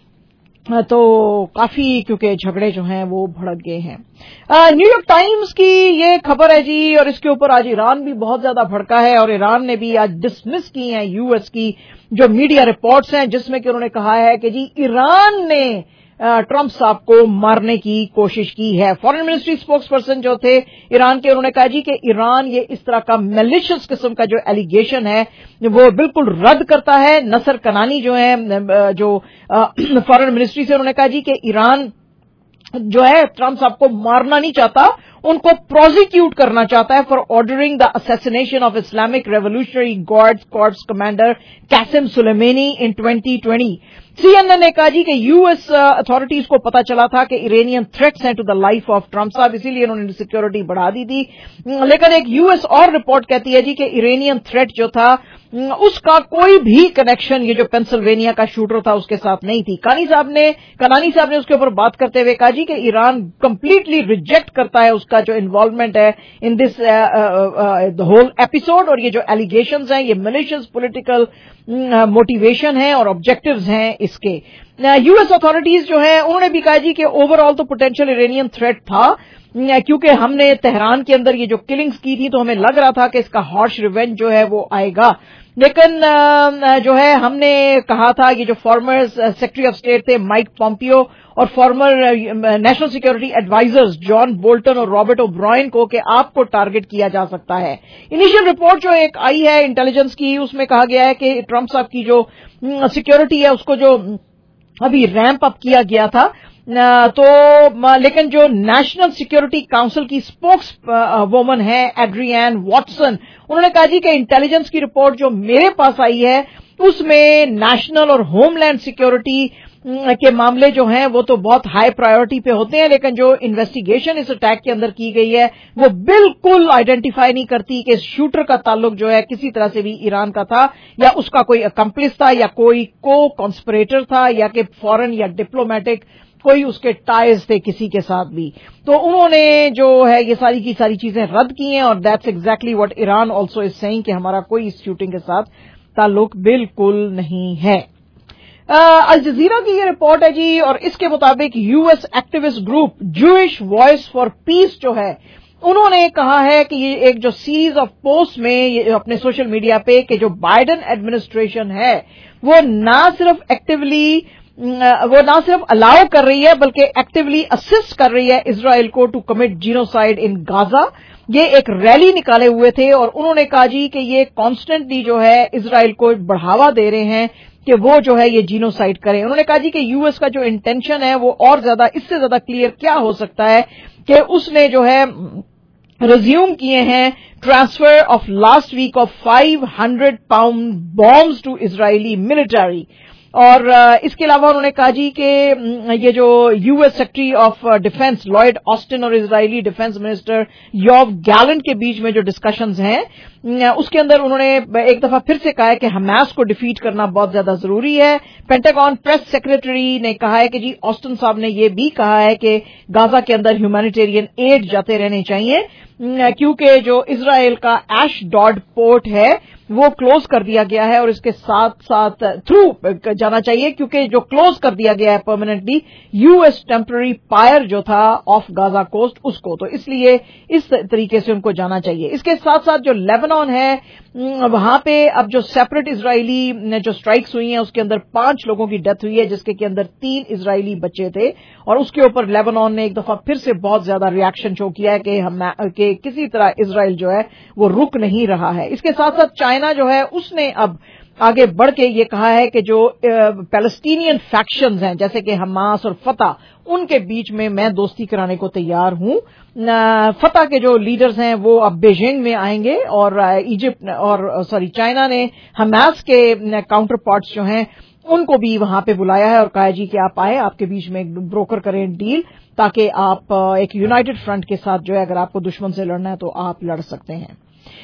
S1: तो काफी क्योंकि झगड़े जो हैं वो भड़क गए हैं। न्यूयॉर्क टाइम्स की ये खबर है जी, और इसके ऊपर आज ईरान भी बहुत ज्यादा भड़का है और ईरान ने भी आज डिसमिस की हैं यूएस की जो मीडिया रिपोर्ट्स हैं जिसमें कि उन्होंने कहा है कि जी ईरान ने ट्रंप साहब को मारने की कोशिश की है। फॉरेन मिनिस्ट्री स्पोक्स पर्सन जो थे ईरान के, उन्होंने कहा जी कि ईरान ये इस तरह का मैलिशियस किस्म का जो एलिगेशन है वो बिल्कुल रद्द करता है। नसर कनानी जो है जो फॉरेन मिनिस्ट्री से, उन्होंने कहा जी कि ईरान जो है ट्रंप साहब को मारना नहीं चाहता, उनको प्रोसिक्यूट करना चाहता है for ordering the assassination of Islamic revolutionary guards corps commander Qasem Soleimani in 2020। CNN ने कहा जी कि यूएस अथॉरिटीज को पता चला था कि इरानियन थ्रेट्स हैं to the life of Trump साहब, इसीलिए उन्होंने सिक्योरिटी बढ़ा दी थी। लेकिन एक यूएस और रिपोर्ट कहती है जी कि इरानियन थ्रेट जो था उसका कोई भी कनेक्शन ये जो पेंसिल्वेनिया का शूटर था उसके साथ नहीं थी। कनानी साहब ने उसके ऊपर बात करते हुए कहा जी कि ईरान कंप्लीटली रिजेक्ट करता है उसका जो इन्वॉल्वमेंट है in this the whole episode, और ये जो एलिगेशंस हैं ये मैलिशियस पॉलिटिकल मोटिवेशन है और ऑब्जेक्टिव्स हैं इसके। यूएस अथॉरिटीज जो है उन्होंने भी कहा जी कि ओवरऑल तो पोटेंशियल इरानियन थ्रेट था, क्योंकि हमने तेहरान के अंदर ये जो किलिंग्स की थी तो हमें लग रहा था कि इसका हार्श रिवेंज जो है वो आएगा। लेकिन जो है हमने कहा था ये जो फॉर्मर सेक्रेटरी ऑफ स्टेट थे माइक पॉम्पियो और former national security advisers John Bolton और रॉबर्ट ओब्रायन को कि आपको टारगेट किया जा सकता है। इनिशियल रिपोर्ट जो एक आई है इंटेलिजेंस की उसमें कहा गया है कि ट्रंप साहब की जो सिक्योरिटी है उसको जो अभी रैंप अप किया गया था, तो लेकिन जो नेशनल सिक्योरिटी काउंसिल की स्पोक्स वोमन है एड्रियन वॉटसन, उन्होंने कहा जी कि इंटेलिजेंस की रिपोर्ट जो मेरे पास आई है उसमें नेशनल और होमलैंड सिक्योरिटी के मामले जो हैं वो तो बहुत हाई प्रायोरिटी पे होते हैं, लेकिन जो इन्वेस्टिगेशन इस अटैक के अंदर की गई है वो बिल्कुल आइडेंटिफाई नहीं करती कि शूटर का ताल्लुक जो है किसी तरह से भी ईरान का था या उसका कोई अकम्प्लिस था या कोई को कॉन्स्पिरेटर था या कि फॉरेन या डिप्लोमेटिक कोई उसके टाइज थे किसी के साथ भी। तो उन्होंने जो है ये सारी की सारी चीजें रद्द की हैं और that's exactly what Iran also is saying कि हमारा कोई इस शूटिंग के साथ ताल्लुक बिल्कुल नहीं है। अल जजीरा की ये रिपोर्ट है जी, और इसके मुताबिक US activist group Jewish voice for peace जो है उन्होंने कहा है कि ये एक जो सीरीज ऑफ पोस्ट में ये अपने सोशल मीडिया पे कि जो बाइडेन एडमिनिस्ट्रेशन है वो ना सिर्फ अलाउ कर रही है बल्कि एक्टिवली असिस्ट कर रही है इजराइल को to commit genocide in Gaza. ये एक रैली निकाले हुए थे और उन्होंने कहा जी कि ये कॉन्स्टेंटली जो है इजराइल को बढ़ावा दे रहे हैं कि वो जो है ये जीनोसाइड करें। उन्होंने कहा जी कि यूएस का जो इंटेंशन है वो और ज्यादा इससे ज्यादा क्लियर क्या हो सकता है कि उसने जो है रिज्यूम किए हैं transfer of last week of 500 pound bombs to Israeli military. और इसके अलावा उन्होंने कहा जी कि ये जो US secretary of defence Lloyd Austin और Israeli defence minister Yoav Gallant के बीच में जो डिस्कशंस हैं उसके अंदर उन्होंने एक दफा फिर से कहा है कि हमास को डिफीट करना बहुत ज्यादा जरूरी है। पेंटागन प्रेस सेक्रेटरी ने कहा है कि जी ऑस्टिन साहब ने ये भी कहा है कि गाजा के अंदर ह्यूमैनिटेरियन एड जाते रहने चाहिए क्योंकि जो इजराइल का एशडॉड पोर्ट है वो क्लोज कर दिया गया है और इसके साथ साथ थ्रू जाना चाहिए क्योंकि जो क्लोज कर दिया गया है परमानेंटली यूएस टेम्पररी पायर जो था ऑफ गाजा कोस्ट उसको, तो इसलिए इस तरीके से उनको जाना चाहिए। इसके साथ साथ जो लेबनान है वहां पे अब जो सेपरेट इजरायली जो स्ट्राइक्स हुई हैं उसके अंदर 5 लोगों की डेथ हुई है जिसके के अंदर 3 इजरायली बच्चे थे और उसके ऊपर लेबनान ने एक दफा फिर से बहुत ज्यादा रिएक्शन शो किया है कि किसी तरह इजराइल जो है वो रुक नहीं रहा है। इसके साथ साथ चाइना जो है उसने अब आगे बढ़ के ये कहा है कि जो पैलेस्टीनियन फैक्शंस हैं जैसे कि हमास और फतह उनके बीच में मैं दोस्ती कराने को तैयार हूं। फतह के जो लीडर्स हैं वो अब बीजिंग में आएंगे और चाइना ने हमास के काउंटर पार्ट्स जो हैं उनको भी वहां पे बुलाया है और कहा जी कि आप आए, आपके बीच में एक ब्रोकर करें डील ताकि आप एक यूनाइटेड फ्रंट के साथ जो है अगर आपको दुश्मन से लड़ना है तो आप लड़ सकते हैं।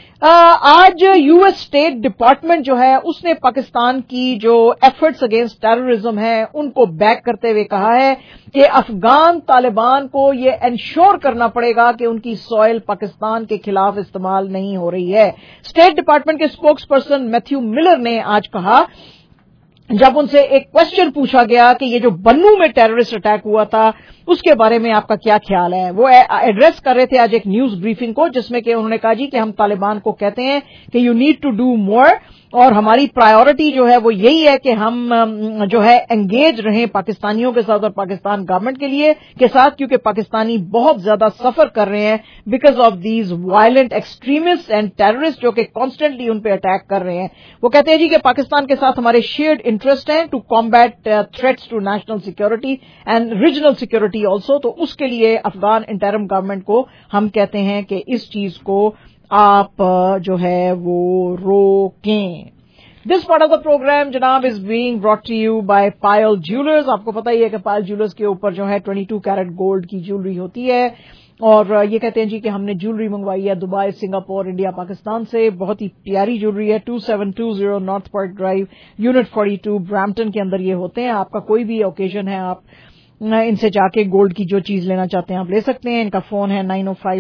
S1: आज यूएस स्टेट डिपार्टमेंट जो है उसने पाकिस्तान की जो एफर्ट्स अगेंस्ट टेररिज्म है उनको बैक करते हुए कहा है कि अफगान तालिबान को ये इंश्योर करना पड़ेगा कि उनकी सॉइल पाकिस्तान के खिलाफ इस्तेमाल नहीं हो रही है। स्टेट डिपार्टमेंट के स्पोक्स पर्सन मैथ्यू मिलर ने आज कहा जब उनसे एक क्वेश्चन पूछा गया कि ये जो बन्नू में टेररिस्ट अटैक हुआ था उसके बारे में आपका क्या ख्याल है, वो एड्रेस कर रहे थे आज एक न्यूज ब्रीफिंग को जिसमें कि उन्होंने कहा जी कि हम तालिबान को कहते हैं कि you need to do more और हमारी प्रायोरिटी जो है वो यही है कि हम जो है एंगेज रहें पाकिस्तानियों के साथ और पाकिस्तान गवर्नमेंट के लिए के साथ क्योंकि पाकिस्तानी बहुत ज्यादा सफर कर रहे हैं because of these violent extremist and terrorist जो कि कॉन्स्टेंटली उन पे अटैक कर रहे हैं। वो कहते हैं जी कि पाकिस्तान के साथ हमारे शेयर्ड इंटरेस्ट हैं to combat threats to national security and regional security also, तो उसके लिए अफगान इंटरिम गवर्नमेंट को हम कहते हैं कि इस चीज को आप जो है वो रोकें। This part of the programme जनाब is being brought to you by Payal jewellers. आपको पता ही है कि पायल ज्वेलर्स के ऊपर जो है 22 कैरेट गोल्ड की ज्वेलरी होती है और ये कहते हैं जी कि हमने ज्वेलरी मंगवाई है दुबई, सिंगापुर, इंडिया, पाकिस्तान से। बहुत ही प्यारी ज्वेलरी है। 2720 north park drive, unit 42, Brampton के अंदर ये होते हैं। आपका कोई भी ओकेजन है आप इनसे जाके गोल्ड की जो चीज लेना चाहते हैं आप ले सकते हैं। इनका फोन है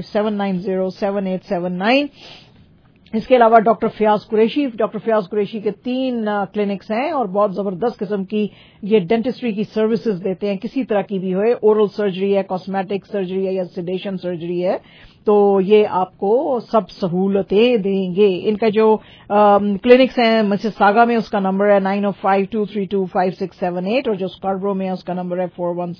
S1: 9057907879। इसके अलावा डॉक्टर फयाज कुरैशी के 3 क्लिनिक्स हैं और बहुत जबरदस्त किस्म की ये डेंटिस्ट्री की सर्विसेज देते हैं किसी तरह की भी हो, ओरल सर्जरी है, कॉस्मेटिक सर्जरी है या सेडेशन सर्जरी है, तो ये आपको सब सहूलतें देंगे। इनका जो क्लिनिक्स हैं मिसिसागा में उसका नंबर है 9052325678 और जो स्कार्बरो में है उसका नंबर है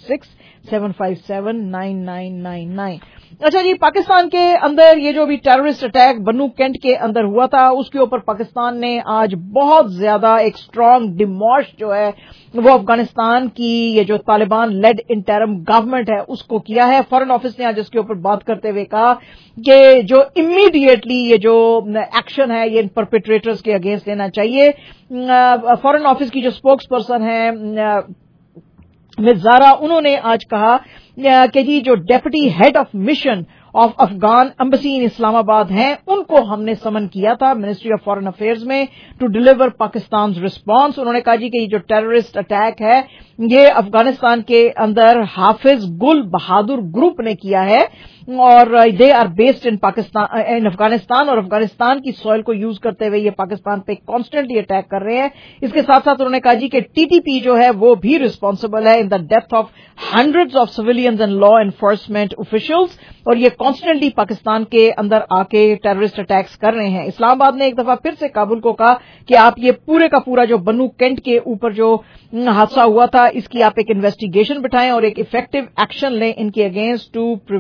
S1: 4167579999। अच्छा जी, पाकिस्तान के अंदर ये जो भी टेररिस्ट अटैक बन्नू कैंट के अंदर हुआ था उसके ऊपर पाकिस्तान ने आज बहुत ज्यादा एक स्ट्रांग डिमॉश जो है वो अफगानिस्तान की ये जो तालिबान लेड इंटरिम गवर्नमेंट है उसको किया है। फॉरेन ऑफिस ने आज इसके ऊपर बात करते हुए कहा कि जो इमीडिएटली ये जो एक्शन है ये इन परपेट्रेटर्स के अगेंस्ट लेना चाहिए। फॉरेन ऑफिस की जो स्पोक्स पर्सन है मिस ज़ारा, उन्होंने आज कहा कि जी जो deputy head of mission of Afghan embassy in Islamabad हैं उनको हमने समन किया था मिनिस्ट्री ऑफ फॉरेन अफेयर्स में टू डिलीवर पाकिस्तान रिस्पांस। उन्होंने कहा जी कि ये जो टेररिस्ट अटैक है ये अफगानिस्तान के अंदर हाफिज गुल बहादुर ग्रुप ने किया है और they are based in Afghanistan और अफगानिस्तान की सॉइल को यूज करते हुए ये पाकिस्तान पे कॉन्स्टेंटली अटैक कर रहे हैं। इसके साथ साथ उन्होंने कहा जी कि टीटीपी जो है वो भी रिस्पांसिबल है in the death of hundreds of civilians and law enforcement officials और ये कॉन्स्टेंटली पाकिस्तान के अंदर आके टेररिस्ट अटैक्स कर रहे हैं। इस्लामाबाद ने एक दफा फिर से काबुल को कहा कि आप ये पूरे का पूरा जो बन्नू कैंट के ऊपर जो हादसा हुआ था इसकी आप एक इन्वेस्टिगेशन बिठाएं और एक इफेक्टिव एक्शन लें इनके अगेंस्ट टू प्रिवेंट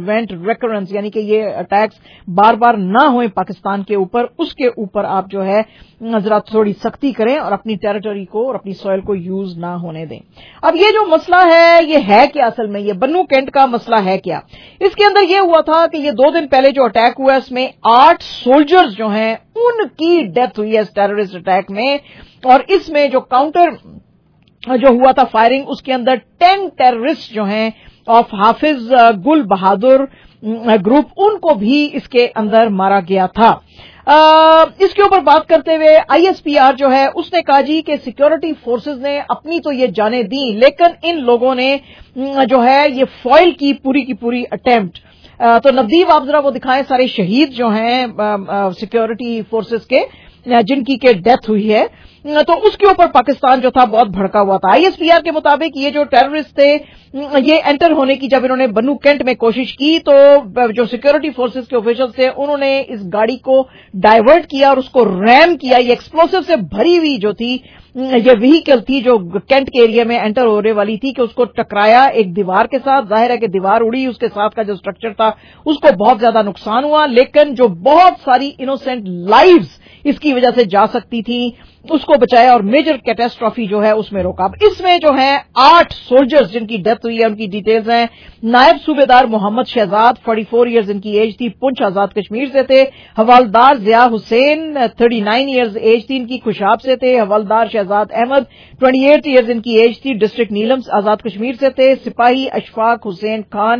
S1: ریکرنس یعنی کہ یہ اٹیکس بار بار نہ ہوئیں پاکستان کے اوپر، اس کے اوپر آپ جو ہے ذرا تھوڑی سختی کریں اور اپنی ٹیریٹری کو اور اپنی سوئل کو یوز نہ ہونے دیں۔ اب یہ جو مسئلہ ہے یہ ہے کیا اصل میں، یہ بنو کینٹ کا مسئلہ ہے کیا؟ اس کے اندر یہ ہوا تھا کہ یہ 2 دن پہلے جو اٹیک ہوا اس میں 8 سولجرز جو ہیں ان کی ڈیتھ ہوئی ہے اس ٹیررسٹ اٹیک میں، اور اس میں جو کاؤنٹر جو ہوا تھا فائرنگ اس کے اندر 10 ٹیررسٹ جو ہیں آف حافظ گل بہادر گروپ ان کو بھی اس کے اندر مارا گیا تھا۔ اس کے اوپر بات کرتے ہوئے ISPR جو ہے اس نے کہا جی کہ سیکورٹی فورسز نے اپنی تو یہ جانیں دیں لیکن ان لوگوں نے جو ہے یہ فوائل کی پوری اٹیمپٹ۔ تو نبدیب آپ ذرا وہ دکھائیں سارے شہید جو ہیں سیکورٹی فورسز کے جن کی کہ ڈیتھ ہوئی ہے، تو اس کے اوپر پاکستان جو تھا بہت بھڑکا ہوا تھا۔ ISPR کے مطابق یہ جو ٹیررسٹ تھے یہ انٹر ہونے کی جب انہوں نے بنو کینٹ میں کوشش کی تو جو سیکورٹی فورسز کے آفیشل تھے انہوں نے اس گاڑی کو ڈائیورٹ کیا اور اس کو ریم کیا۔ یہ ایکسپلوسو سے بھری ہوئی جو تھی یہ وہیکل تھی جو کینٹ کے ایریا میں انٹر ہونے والی تھی کہ اس کو ٹکرایا ایک دیوار کے ساتھ، ظاہر ہے کہ دیوار اڑی، اس کے ساتھ کا جو سٹرکچر تھا اس کو بہت زیادہ نقصان ہوا، لیکن جو بہت ساری انوسینٹ لائفز اس کی وجہ سے جا سکتی تھی اس کو بچایا اور میجر کیٹاسٹرافی جو ہے اس میں روکا۔ اب اس میں جو ہیں 8 سولجرز جن کی ڈیتھ ہوئی ہے ان کی ڈیٹیلز ہیں۔ نائب صوبیدار محمد شہزاد 44 ایئرز ان کی ایج تھی، پنچ آزاد کشمیر سے تھے۔ حوالدار ضیاء حسین 39 ایئرز ایج تھی ان کی، خوشاب سے تھے۔ حوالدار شہزاد احمد 28 ایئرز ان کی ایج تھی، ڈسٹرکٹ نیلم آزاد کشمیر سے تھے۔ سپاہی اشفاق حسین خان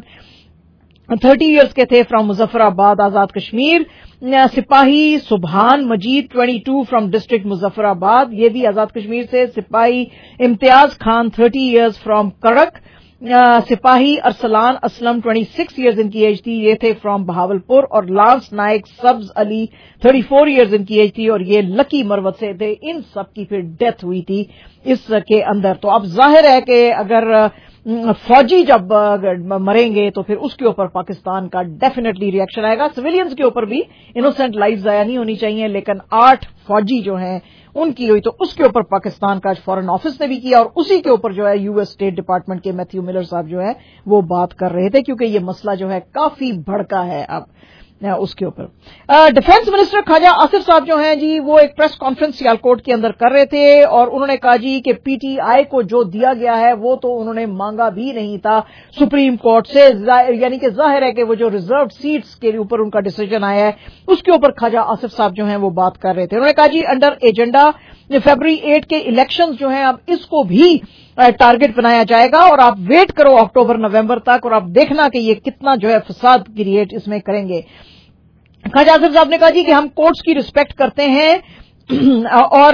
S1: 30 ایئرز کے تھے فرام مظفر آباد آزاد کشمیر۔ سپاہی سبحان مجید 22 فرام ڈسٹرکٹ مظفر آباد، یہ بھی آزاد کشمیر سے۔ سپاہی امتیاز خان 30 ایئرز فرام کرک۔ سپاہی ارسلان اسلم 26 ایئرز ان کی ایج تھی، یہ تھے فرام بہاولپور۔ اور لانس نائک سبز علی 34 ایئرز ان کی ایج تھی اور یہ لکی مروت سے تھے۔ ان سب کی پھر ڈیتھ ہوئی تھی اس کے اندر۔ تو اب ظاہر ہے کہ اگر فوجی جب مریں گے تو پھر اس کے اوپر پاکستان کا ڈیفینیٹلی ری ایکشن آئے گا۔ سویلینز کے اوپر بھی انوسینٹ لائف ضائع نہیں ہونی چاہیے، لیکن 8 فوجی جو ہیں ان کی ہوئی تو اس کے اوپر پاکستان کا فارن آفس نے بھی کیا اور اسی کے اوپر جو ہے US اسٹیٹ ڈپارٹمنٹ کے میتھیو ملر صاحب جو ہے وہ بات کر رہے تھے کیونکہ یہ مسئلہ جو ہے کافی بھڑکا ہے اب اس کے اوپر۔ ڈیفنس منسٹر خواجہ آصف صاحب جو ہیں جی وہ ایک پریس کانفرنس سیالکوٹ کے اندر کر رہے تھے اور انہوں نے کہا جی کہ PTI کو جو دیا گیا ہے وہ تو انہوں نے مانگا بھی نہیں تھا سپریم کورٹ سے، یعنی کہ ظاہر ہے کہ وہ جو ریزروڈ سیٹس کے اوپر ان کا ڈیسیجن آیا ہے اس کے اوپر خواجہ آصف صاحب جو ہیں وہ بات کر رہے تھے۔ انہوں نے کہا جی انڈر ایجنڈا فیبرری 8 کے الیکشنز جو ہیں اب اس کو بھی ٹارگٹ بنایا جائے گا اور آپ ویٹ کرو اکتوبر نومبر تک اور آپ دیکھنا کہ یہ کتنا جو ہے فساد کریٹ اس میں کریں گے۔ خواجہ آصف صاحب نے کہا جی کہ ہم کورٹس کی رسپیکٹ کرتے ہیں اور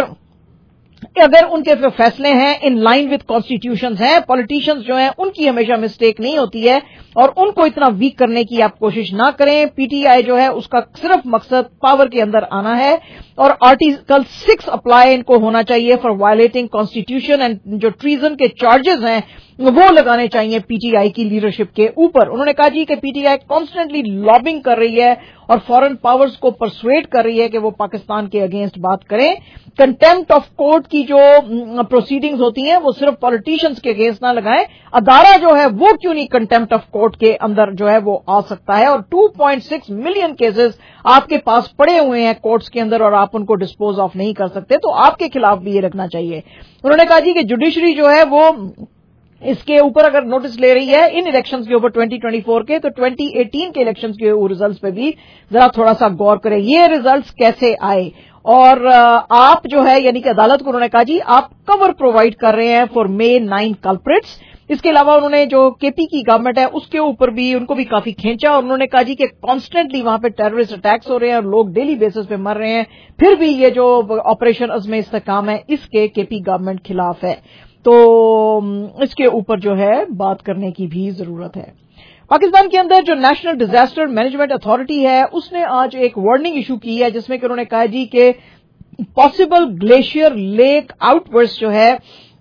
S1: اگر ان کے فیصلے ہیں ان لائن وتھ کانسٹیٹیوشنز ہیں، پولیٹیشنز جو ہیں ان کی ہمیشہ مسٹیک نہیں ہوتی ہے اور ان کو اتنا ویک کرنے کی آپ کوشش نہ کریں۔ PTI جو ہے اس کا صرف مقصد پاور کے اندر آنا ہے اور آرٹیکل 6 اپلائی ان کو ہونا چاہیے فار وائلیٹنگ کانسٹیٹیوشن اینڈ جو ٹریزن کے چارجز ہیں وہ لگانے چاہیے PTI کی لیڈرشپ کے اوپر۔ انہوں نے کہا جی کہ PTI کانسٹنٹلی لابنگ کر رہی ہے اور فورن پاورز کو پرسویٹ کر رہی ہے کہ وہ پاکستان کے اگینسٹ بات کریں۔ کنٹیمپٹ آف کورٹ کی جو پروسیڈنگز ہوتی ہیں وہ صرف پولیٹیشنز کے اگینسٹ نہ لگائیں، ادارہ جو ہے وہ کیوں نہیں کنٹیمپٹ آف کورٹ کے اندر جو ہے وہ آ سکتا ہے اور 2.6 ملین کیسز آپ کے پاس پڑے ہوئے ہیں کورٹس کے اندر اور آپ ان کو ڈسپوز آف نہیں کر سکتے تو آپ کے خلاف بھی یہ رکھنا چاہیے۔ انہوں نے کہا جی کہ جوڈیشری جو ہے وہ اس کے اوپر اگر نوٹس لے رہی ہے ان الیکشنز کے اوپر 2024 کے تو 2018 کے الیکشنز کے ریزلٹس پہ بھی ذرا تھوڑا سا غور کریں، یہ ریزلٹس کیسے آئے اور آپ جو ہے یعنی کہ عدالت کو انہوں نے کہا جی آپ کور پرووائڈ کر رہے ہیں فار May 9 کلپریٹس۔ اس کے علاوہ انہوں نے جو KP کی گورنمنٹ ہے اس کے اوپر بھی ان کو بھی کافی کھینچا اور انہوں نے کہا جی کہ کانسٹنٹلی وہاں پہ ٹیررسٹ اٹیکس ہو رہے ہیں اور لوگ ڈیلی بیسس پہ مر رہے ہیں، پھر بھی یہ جو آپریشن عزم استحکام ہے اس کے KP گورنمنٹ خلاف ہے، تو اس کے اوپر جو ہے بات کرنے کی بھی ضرورت ہے۔ پاکستان کے اندر جو نیشنل ڈیزاسٹر مینجمنٹ اتھارٹی ہے اس نے آج ایک وارننگ ایشو کی ہے جس میں کہ انہوں نے کہا جی کہ possible glacier lake outburst جو ہے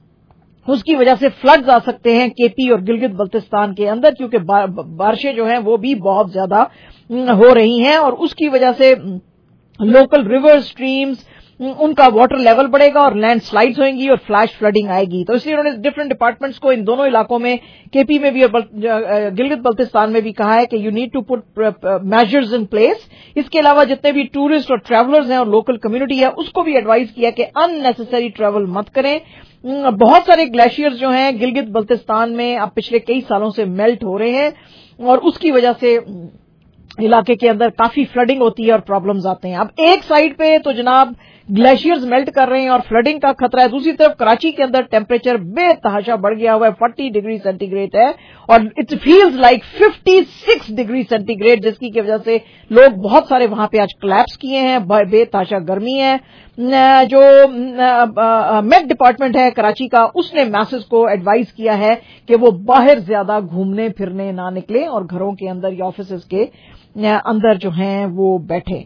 S1: اس کی وجہ سے فلڈز آ سکتے ہیں KP اور گلگت بلتستان کے اندر کیونکہ بارشیں جو ہیں وہ بھی بہت زیادہ ہو رہی ہیں اور اس کی وجہ سے لوکل ریور سٹریمز उनका वाटर लेवल बढ़ेगा और लैंड स्लाइड्स होंगी और फ्लैश फ्लडिंग आएगी। तो इसलिए उन्होंने डिफरेंट डिपार्टमेंट्स को इन दोनों इलाकों में, केपी में भी और गिलगित बल्तिस्तान में भी कहा है कि you need to put measures in place. इसके अलावा जितने भी टूरिस्ट और ट्रैवलर्स हैं और लोकल कम्युनिटी है उसको भी एडवाइस किया कि अननेसेसरी ट्रैवल मत करें। बहुत सारे ग्लेशियर्स जो हैं गिलगित बल्तिस्तान में अब पिछले कई सालों से मेल्ट हो रहे हैं और उसकी वजह से इलाके के अंदर काफी फ्लडिंग होती है और प्रॉब्लम्स आते हैं। अब एक साइड पे तो जनाब ग्लेशियर्स मेल्ट कर रहे हैं और फ्लडिंग का खतरा है, दूसरी तरफ कराची के अंदर टेम्परेचर बेतहाशा बढ़ गया हुआ है, 40 डिग्री सेंटीग्रेड है और it feels like 56 degree centigrade, जिसकी की वजह से लोग बहुत सारे वहां पे आज कोलैप्स किए हैं, बेतहाशा गर्मी है। जो मेट डिपार्टमेंट है कराची का, उसने मैसेज को एडवाइस किया है कि वो बाहर ज्यादा घूमने फिरने ना निकले और घरों के अंदर या ऑफिस के अंदर जो हैं वो बैठे।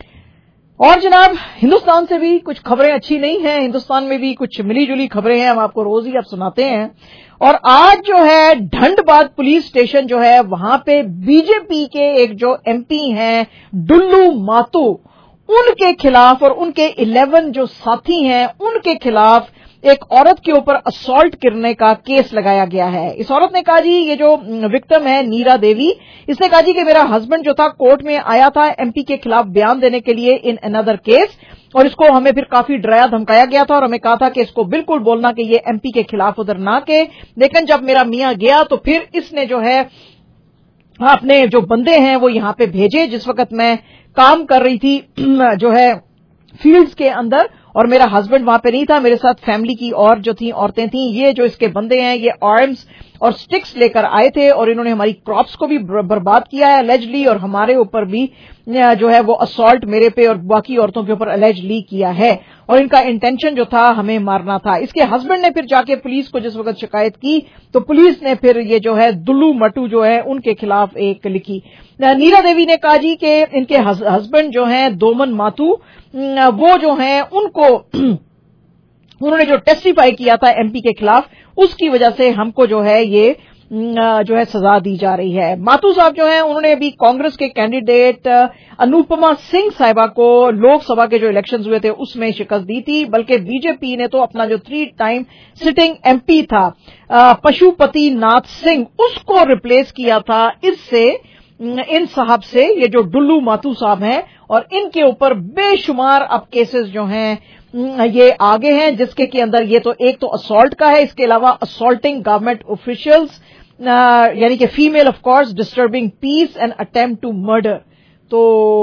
S1: और जनाब हिंदुस्तान से भी कुछ खबरें अच्छी नहीं हैं, हिंदुस्तान में भी कुछ मिली जुली खबरें हैं, हम आपको रोज ही अब सुनाते हैं। और आज जो है ढंडबाद पुलिस स्टेशन जो है वहां पे बीजेपी के एक जो एमपी हैं डुल्लू मातू, उनके खिलाफ और उनके 11 जो साथी हैं उनके खिलाफ एक औरत के ऊपर असॉल्ट करने का केस लगाया गया है। इस औरत ने कहा जी, ये जो विक्टिम है नीरा देवी, इसने कहा जी कि मेरा हस्बैंड जो था कोर्ट में आया था एमपी के खिलाफ बयान देने के लिए इन अनदर केस, और इसको हमें फिर काफी डराया धमकाया गया था और हमें कहा था कि इसको बिल्कुल बोलना कि ये एमपी के खिलाफ उधर ना के। लेकिन जब मेरा मियां गया तो फिर इसने जो है अपने जो बंदे हैं वो यहां पे भेजे। जिस वक्त मैं काम कर रही थी जो है फील्ड्स के अंदर और मेरा हस्बैंड वहां पे नहीं था, मेरे साथ फैमिली की और जो थी औरतें थी, ये जो इसके बंदे हैं ये आर्म्स और स्टिक्स लेकर आए थे और इन्होंने हमारी क्रॉप्स को भी बर्बाद किया है अलेजली, और हमारे ऊपर भी जो है वो असॉल्ट मेरे पे और बाकी औरतों के ऊपर अलेजली किया है और इनका इंटेंशन जो था हमें मारना था। इसके हस्बैंड ने फिर जाके पुलिस को जिस वक्त शिकायत की तो पुलिस ने फिर ये जो है दुल्लू मटू जो है उनके खिलाफ एक लिखी। नीरा देवी ने कहा जी कि इनके हस्बैंड जो हैं दोमन मातू, वो जो हैं उनको उन्होंने जो टेस्टिफाई किया था एमपी के खिलाफ, उसकी वजह से हमको जो है ये जो है सजा दी जा रही है। मातू साहब जो हैं उन्होंने अभी कांग्रेस के कैंडिडेट अनुपमा सिंह साहिबा को लोकसभा के जो इलेक्शंस हुए थे उसमें शिकस्त दी थी, बल्कि बीजेपी ने तो अपना जो 3 टाइम सिटिंग एमपी था पशुपति नाथ सिंह, उसको रिप्लेस किया था इससे इन साहब से, ये जो डुल्लू मातू साहब हैं, और इनके ऊपर बेशुमार अब केसेस जो हैं ये आगे हैं, जिसके के अंदर ये तो एक तो असॉल्ट का है, इसके अलावा असॉल्टिंग गवर्नमेंट ऑफिशियल्स यानी कि female of course, disturbing peace and attempt to murder. तो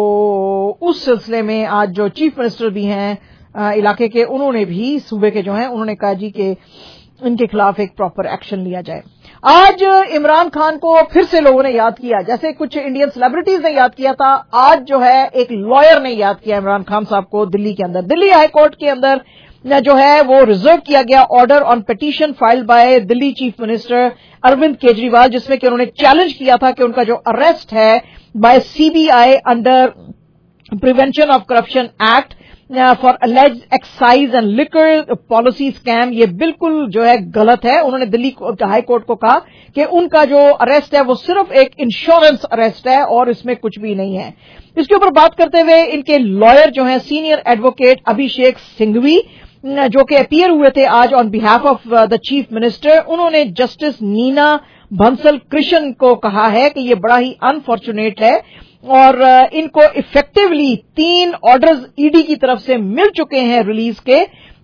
S1: उस सिलसिले में आज जो चीफ मिनिस्टर भी हैं इलाके के, उन्होंने भी सूबे के जो हैं उन्होंने कहा जी कि इनके खिलाफ एक प्रॉपर एक्शन लिया जाए। आज इमरान खान को फिर से लोगों ने याद किया, जैसे कुछ इंडियन सेलिब्रिटीज ने याद किया था, आज जो है एक लॉयर ने याद किया इमरान खान साहब को दिल्ली के अंदर। दिल्ली हाई कोर्ट के अंदर जो है वो रिजर्व किया गया order on petition filed by Delhi chief minister Arvind Kejriwal, जिसमें कि उन्होंने चैलेंज किया था कि उनका जो अरेस्ट है by CBI under prevention of corruption act for alleged excise and liquor policy scam, ये बिल्कुल जो है गलत है। उन्होंने दिल्ली हाई कोर्ट को कहा कि उनका जो अरेस्ट है वो सिर्फ एक इंश्योरेंस अरेस्ट है और इसमें कुछ भी नहीं है। इसके ऊपर बात करते हुए इनके लॉयर जो हैं सीनियर एडवोकेट अभिषेक सिंघवी, जो कि अपीयर हुए थे आज on behalf of the chief minister, उन्होंने जस्टिस नीना भंसल कृष्ण को कहा है कि ये बड़ा ही अनफॉर्चुनेट है और इनको इफेक्टिवली 3 ऑर्डर्स ईडी की तरफ से मिल चुके हैं रिलीज के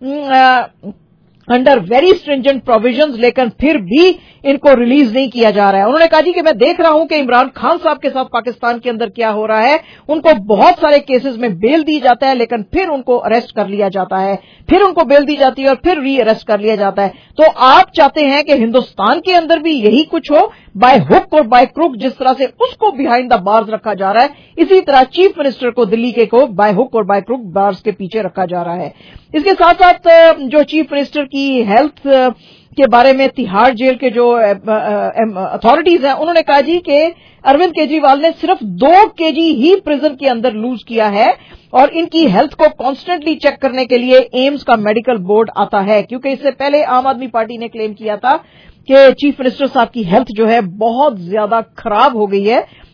S1: अंडर वेरी स्ट्रिंजेंट प्रोविजंस, लेकिन फिर भी इनको रिलीज नहीं किया जा रहा है। उन्होंने कहा जी कि मैं देख रहा हूं कि इमरान खान साहब के साथ पाकिस्तान के अंदर क्या हो रहा है, उनको बहुत सारे केसेस में बेल दी जाता है लेकिन फिर उनको अरेस्ट कर लिया जाता है, फिर उनको बेल दी जाती है और फिर री अरेस्ट कर लिया जाता है। तो आप चाहते हैं कि हिंदुस्तान के अंदर भी यही कुछ हो, बाय हुक और बाय क्रुक, जिस तरह से उसको बिहाइंड द बार्स रखा जा रहा है, इसी तरह चीफ मिनिस्टर को दिल्ली के को बाय हुक और बाय क्रुक बार्स के पीछे रखा जा रहा है। इसके साथ साथ जो चीफ मिनिस्टर की हेल्थ के बारे में तिहाड़ जेल के जो अथॉरिटीज हैं, उन्होंने कहा जी कि अरविंद केजरीवाल ने सिर्फ 2 केजी ही प्रिजन के अंदर लूज किया है और इनकी हेल्थ को कॉन्स्टेंटली चेक करने के लिए एम्स का मेडिकल बोर्ड आता है, क्योंकि इससे पहले आम आदमी पार्टी ने क्लेम किया था कि चीफ मिनिस्टर साहब की हेल्थ जो है बहुत ज्यादा खराब हो गई है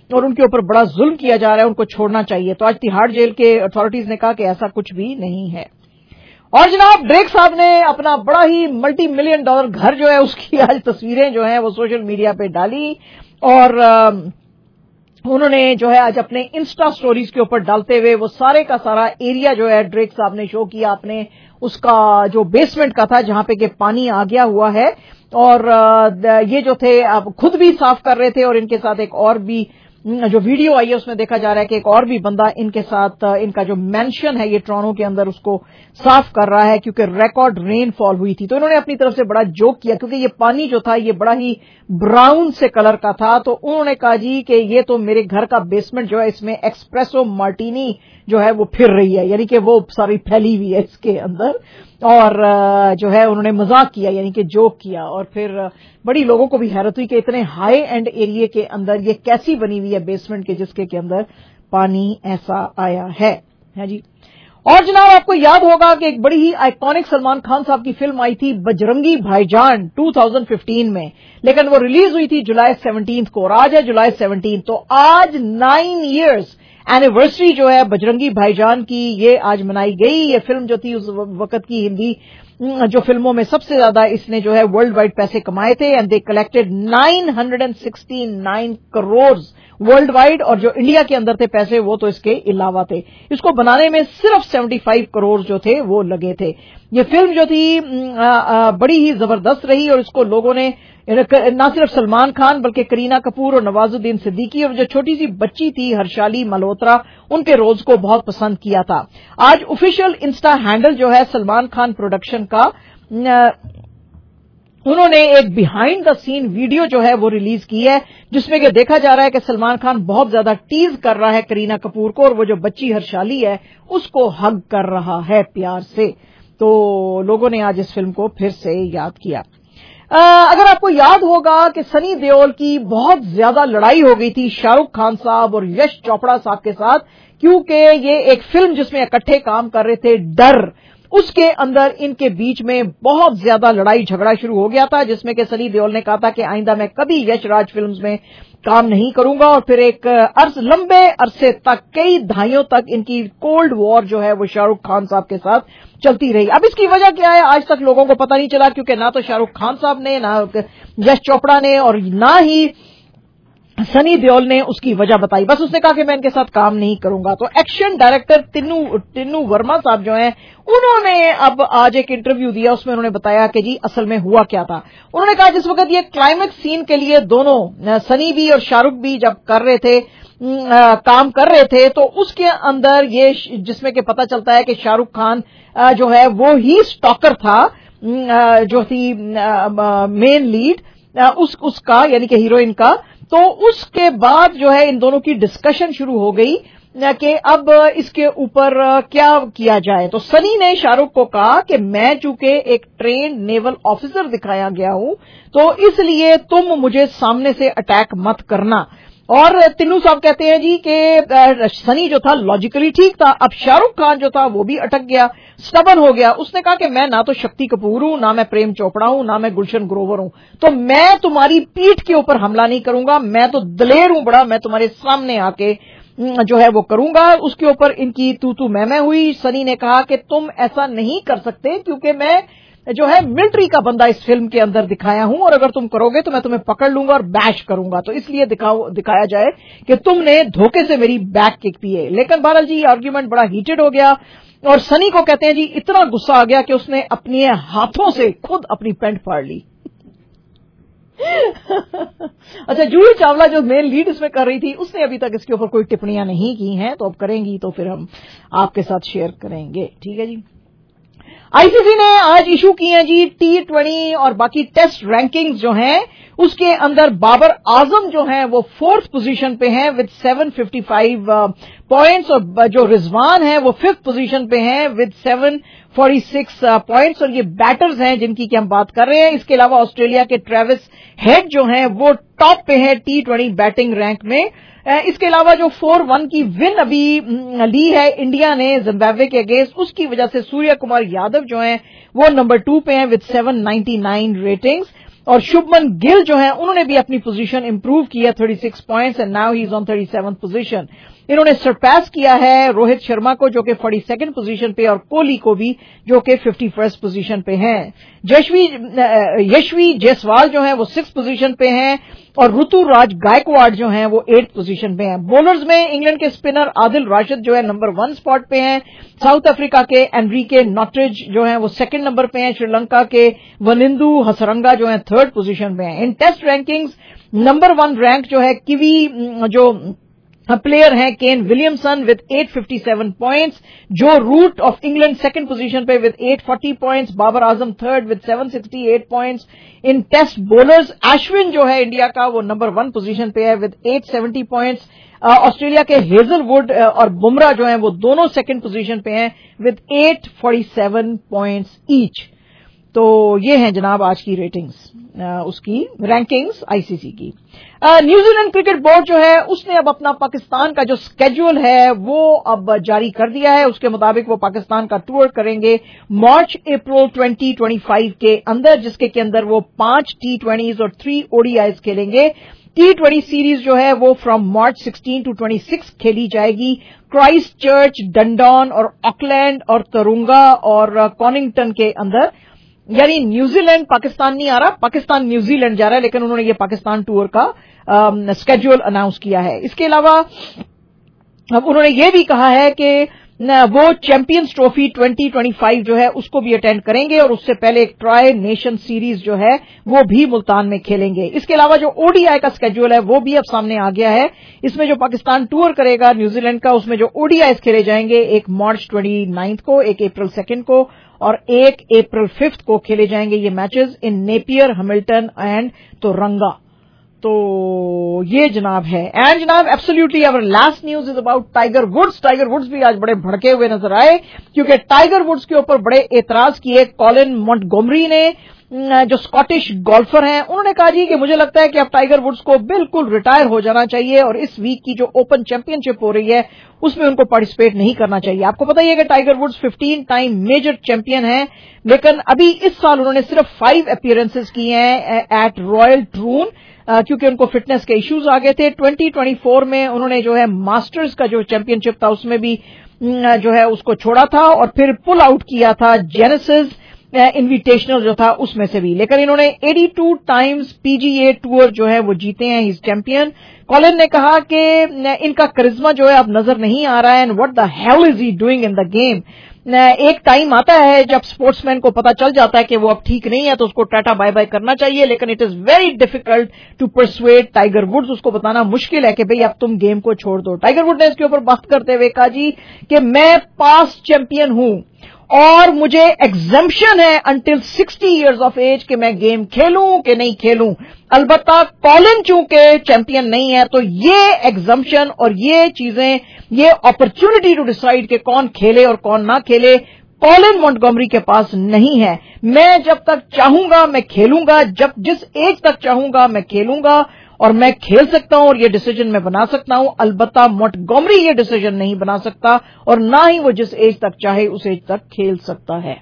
S1: اور ان کے اوپر بڑا ظلم کیا جا رہا ہے, ان کو چھوڑنا چاہیے. تو آج تہاڑ جیل کے اتھارٹیز نے کہا کہ ایسا کچھ بھی نہیں ہے. اور جناب ڈریک صاحب نے اپنا بڑا ہی ملٹی ملین ڈالر گھر جو ہے اس کی آج تصویریں جو ہیں وہ سوشل میڈیا پہ ڈالی, اور انہوں نے جو ہے آج اپنے انسٹا سٹوریز کے اوپر ڈالتے ہوئے وہ سارے کا سارا ایریا جو ہے ڈریک صاحب نے شو کیا اپنے اس کا جو بیسمنٹ کا تھا جہاں پہ کہ پانی آ گیا ہوا ہے, اور یہ جو تھے اب خود بھی صاف کر رہے تھے, اور ان کے ساتھ ایک اور بھی جو ویڈیو آئی ہے اس میں دیکھا جا رہا ہے کہ ایک اور بھی بندہ ان کے ساتھ ان کا جو مینشن ہے یہ ٹورانٹو کے اندر اس کو صاف کر رہا ہے کیونکہ ریکارڈ رین فال ہوئی تھی. تو انہوں نے اپنی طرف سے بڑا جوک کیا کیونکہ یہ پانی جو تھا یہ بڑا ہی براؤن سے کلر کا تھا. تو انہوں نے کہا جی کہ یہ تو میرے گھر کا بیسمنٹ جو ہے اس میں ایکسپریسو مارٹینی جو ہے وہ پھر رہی ہے, یعنی کہ وہ ساری پھیلی ہوئی ہے اس کے اندر. اور جو ہے انہوں نے مذاق کیا یعنی کہ جوک کیا, اور پھر بڑی لوگوں کو بھی حیرت ہوئی کہ اتنے ہائی اینڈ ایریا کے اندر یہ کیسی بنی ہوئی ہے بیسمنٹ کے جس کے اندر پانی ایسا آیا ہے جی. اور جناب آپ کو یاد ہوگا کہ ایک بڑی ہی آئیکونک سلمان خان صاحب کی فلم آئی تھی بجرنگی بھائی جان 2015 میں, لیکن وہ ریلیز ہوئی تھی جولائی 17 کو, اور آج ہے جولائی 17. تو آج 9 ایئرز اینیورسری جو ہے بجرنگی بھائی جان کی یہ آج منائی گئی. یہ فلم جو تھی اس وقت کی ہندی جو فلموں میں سب سے زیادہ اس نے جو ہے ورلڈ وائڈ پیسے کمائے تھے, and they collected 969 crore world wide, اور جو انڈیا کے اندر تھے پیسے وہ تو اس کے علاوہ تھے. اس کو بنانے میں صرف 75 کروڑ جو تھے وہ لگے تھے. یہ فلم جو تھی بڑی ہی زبردست رہی, اور اس کو لوگوں نے نہ صرف سلمان خان بلکہ کرینہ کپور اور نواز الدین صدیقی اور جو چھوٹی سی بچی تھی ہرشالی ملہوترا ان کے رولز کو بہت پسند کیا تھا. آج آفیشیل انسٹا ہینڈل جو ہے سلمان خان پروڈکشن کا, انہوں نے ایک بیہائنڈ دا سین ویڈیو جو ہے وہ ریلیز کی ہے جس میں کہ دیکھا جا رہا ہے کہ سلمان خان بہت زیادہ ٹیز کر رہا ہے کرینہ کپور کو, اور وہ جو بچی ہرشالی ہے اس کو ہگ کر رہا ہے پیار سے. تو لوگوں نے آج اس فلم کو پھر سے یاد کیا. اگر آپ کو یاد ہوگا کہ سنی دیول کی بہت زیادہ لڑائی ہو گئی تھی شاہ رخ خان صاحب اور یش چوپڑا صاحب کے ساتھ, کیونکہ یہ ایک فلم جس میں اکٹھے کام کر رہے تھے ڈر, اس کے اندر ان کے بیچ میں بہت زیادہ لڑائی جھگڑا شروع ہو گیا تھا, جس میں کہ سنی دیول نے کہا تھا کہ آئندہ میں کبھی یش راج فلمز میں کام نہیں کروں گا, اور پھر ایک لمبے عرصے تک کئی دہائیوں تک ان کی کولڈ وار جو ہے وہ شاہ رخ خان صاحب کے ساتھ چلتی رہی. اب اس کی وجہ کیا ہے آج تک لوگوں کو پتہ نہیں چلا, کیونکہ نہ تو شاہ رخ خان صاحب نے, نہ یش چوپڑا نے, اور نہ ہی سنی دیول نے اس کی وجہ بتائی. بس اس نے کہا کہ میں ان کے ساتھ کام نہیں کروں گا. تو ایکشن ڈائریکٹر تنو ورما صاحب جو ہیں انہوں نے اب آج ایک انٹرویو دیا, اس میں انہوں نے بتایا کہ جی اصل میں ہوا کیا تھا. انہوں نے کہا جس وقت یہ کلائمیکس سین کے لیے دونوں سنی بھی اور شاہ رخ بھی جب کر رہے تھے کام کر رہے تھے, تو اس کے اندر یہ جس میں کہ پتہ چلتا ہے کہ شاہ رخ خان جو ہے وہ ہی سٹاکر تھا جو تھی مین لیڈ اس کا یعنی کہ ہیروئن کا. تو اس کے بعد جو ہے ان دونوں کی ڈسکشن شروع ہو گئی کہ اب اس کے اوپر کیا کیا جائے. تو سنی نے شاہ رخ کو کہا کہ میں چونکہ ایک ٹرینڈ نیول آفیسر دکھایا گیا ہوں تو اس لیے تم مجھے سامنے سے اٹیک مت کرنا. اور تنو صاحب کہتے ہیں جی کہ سنی جو تھا لاجیکلی ٹھیک تھا, اب شاہ رخ خان جو تھا وہ بھی اٹک گیا, سٹبن ہو گیا. اس نے کہا کہ میں نہ تو شکتی کپور ہوں, نہ میں پریم چوپڑا ہوں, نہ میں گلشن گروور ہوں, تو میں تمہاری پیٹھ کے اوپر حملہ نہیں کروں گا, میں تو دلیر ہوں بڑا, میں تمہارے سامنے آ کے جو ہے وہ کروں گا. اس کے اوپر ان کی تو میں ہوئی. سنی نے کہا کہ تم ایسا نہیں کر سکتے کیونکہ میں جو ہے ملٹری کا بندہ اس فلم کے اندر دکھایا ہوں, اور اگر تم کرو گے تو میں تمہیں پکڑ لوں گا اور بیش کروں گا, تو اس لیے دکھایا جائے کہ تم نے دھوکے سے میری بیک کک دی ہے. لیکن بہرحال جی یہ آرگیومنٹ بڑا ہیٹڈ ہو گیا, اور سنی کو کہتے ہیں جی اتنا غصہ آ گیا کہ اس نے اپنے ہاتھوں سے خود اپنی پینٹ پھاڑ لی. اچھا, جوہی چاولہ جو مین لیڈ اس میں کر رہی تھی اس نے ابھی تک اس کے اوپر کوئی ٹپڑیاں نہیں کی ہیں, تو اب کریں گی تو پھر ہم آپ کے ساتھ شیئر کریں گے. ٹھیک ہے جی. آئی سی سی نے آج ایشو کی ہیں جی T20 اور باقی ٹیسٹ رینکنگز جو ہیں, اس کے اندر بابر اعظم جو ہیں وہ 4th پوزیشن پہ ہیں with 755 پوائنٹس, اور جو رضوان ہیں وہ 5th پوزیشن پہ ہیں with 746 پوائنٹس, اور یہ بیٹرز ہیں جن کی کہ ہم بات کر رہے ہیں. اس کے علاوہ آسٹریلیا کے ٹریوس ہیڈ جو ہیں وہ ٹاپ پہ ہیں T20 بیٹنگ رینک میں. اس کے علاوہ جو 4-1 کی ون ابھی لی ہے انڈیا نے زمبابوے کے اگینسٹ, اس کی وجہ سے سوریا کمار یادو جو ہیں وہ نمبر 2 پہ ہیں with 799 ریٹنگز. اور शुभमन गिल जो है उन्होंने भी अपनी पोजीशन इंप्रूव की है 36 points and now he is on 37th position. इन्होंने सरपास किया है रोहित शर्मा को जो कि 42nd पोजीशन पे और कोहली को भी जो कि 51st पोजीशन पे हैं. यशवी जायसवाल जो है वो 6th पोजीशन पे हैं और ऋतुराज गायकवाड़ जो हैं वो 8th पोजीशन पे हैं. बॉलर्स में इंग्लैंड के स्पिनर आदिल राशिद जो है नंबर 1 स्पॉट पे हैं. साउथ अफ्रीका के एनरिके नॉटरिज जो है वो 2nd नंबर पे हैं. श्रीलंका के वनिंदु हसरंगा जो है 3rd पोजीशन पे हैं. In test rankings number 1 rank जो है किवी जो प्लेयर हैं Kane Williamson with 857 points. Joe Root of England 2nd position पे with 840 points. Babar Azam 3rd with 768 points. In test bowlers Ashwin जो है इंडिया का वो नंबर 1 पोजीशन पे है विद 870 पॉइंट्स. ऑस्ट्रेलिया के हेजलवुड और बुमराह जो हैं वो दोनों 2nd पोजीशन पे हैं विद 847 पॉइंट्स ईच. तो ये हैं जनाब आज की रेटिंग्स उसकी रैंकिंग्स आईसीसी की. न्यूजीलैंड क्रिकेट बोर्ड जो है उसने अब अपना पाकिस्तान का जो स्केड्यूल है वो अब जारी कर दिया है. उसके मुताबिक वो पाकिस्तान का टूर करेंगे मार्च अप्रैल 2025 के अंदर, जिसके के अंदर वो 5 T20s और 3 ODIs खेलेंगे. T20 सीरीज जो है वो फ्रॉम मार्च 16 to 26 खेली जाएगी. क्राइस्ट चर्च, डंडॉन और ऑकलैंड और तरुंगा और कॉनिंगटन के अंदर. यानी न्यूजीलैंड पाकिस्तान नहीं आ रहा, पाकिस्तान न्यूजीलैंड जा रहा है, लेकिन उन्होंने ये पाकिस्तान टूर का स्केड्यूल अनाउंस किया है. इसके अलावा अब उन्होंने ये भी कहा है कि वो चैंपियंस ट्रॉफी 2025 जो है उसको भी अटेंड करेंगे और उससे पहले एक ट्राई नेशन सीरीज जो है वो भी मुल्तान में खेलेंगे. इसके अलावा जो ओडीआई का स्केड्यूल है वो भी अब सामने आ गया है. इसमें जो पाकिस्तान टूर करेगा न्यूजीलैंड का, उसमें जो ओडीआईस खेले जाएंगे एक मार्च 29 को, एक अप्रैल 2 को और एक अप्रैल 5 को खेले जाएंगे ये matches in Napier, Hamilton and Tauranga. तो ये जनाब है. एंड जनाब absolutely our last news is about Tiger Woods. Tiger Woods भी आज बड़े भड़के हुए नजर आए क्योंकि टाइगर वुड्स के ऊपर बड़े एतराज किए कॉलिन मॉन्टगोमरी ने, जो स्कॉटिश गोल्फर हैं. उन्होंने कहा जी कि मुझे लगता है कि अब टाइगर वुड्स को बिल्कुल रिटायर हो जाना चाहिए और इस वीक की जो ओपन चैंपियनशिप हो रही है उसमें उनको पार्टिसिपेट नहीं करना चाहिए. आपको पता ही है कि Tiger Woods 15 time major champion हैं, लेकिन अभी इस साल उन्होंने सिर्फ 5 अपीयरेंसेस की हैं एट रॉयल ट्रून क्योंकि उनको फिटनेस के इश्यूज आ गए थे. 2024 में उन्होंने जो है मास्टर्स का जो चैंपियनशिप था उसमें भी जो है उसको छोड़ा था और फिर पुल आउट किया था जेनेसिस इन्विटेशनल जो था उसमें से भी. लेकिन इन्होंने 82 टाइम्स पीजीए टूर जो है वो जीते हैं. इस चैंपियन कॉलिन ने कहा कि इनका करिश्मा जो है अब नजर नहीं आ रहा है. And what the hell is he doing in the game. एक टाइम आता है जब स्पोर्ट्समैन को पता चल जाता है कि वो अब ठीक नहीं है तो उसको टाटा बाय बाय करना चाहिए, लेकिन it is very difficult to persuade Tiger Woods. उसको बताना मुश्किल है कि भाई अब तुम गेम को छोड़ दो. टाइगर वुड ने इसके ऊपर बात करते हुए कहा जी कि मैं पास्ट चैंपियन हूं और मुझे एग्जम्पशन है अंटिल 60 इयर्स ऑफ एज कि मैं गेम खेलूं कि नहीं खेलूं. अलबत्ता कॉलिन चूंकि चैंपियन नहीं है तो ये एग्जम्पशन और ये चीजें, ये अपॉर्चुनिटी टू डिसाइड कि कौन खेले और कौन ना खेले कॉलिन मॉन्टगोमरी के पास नहीं है. मैं जब तक चाहूंगा मैं खेलूंगा, जब जिस एज तक चाहूंगा मैं खेलूंगा और मैं खेल सकता हूं और ये डिसीजन मैं बना सकता हूं. अलबत्ता मॉन्टगोमरी ये डिसीजन नहीं बना सकता और ना ही वो जिस एज तक चाहे उस एज तक खेल सकता है.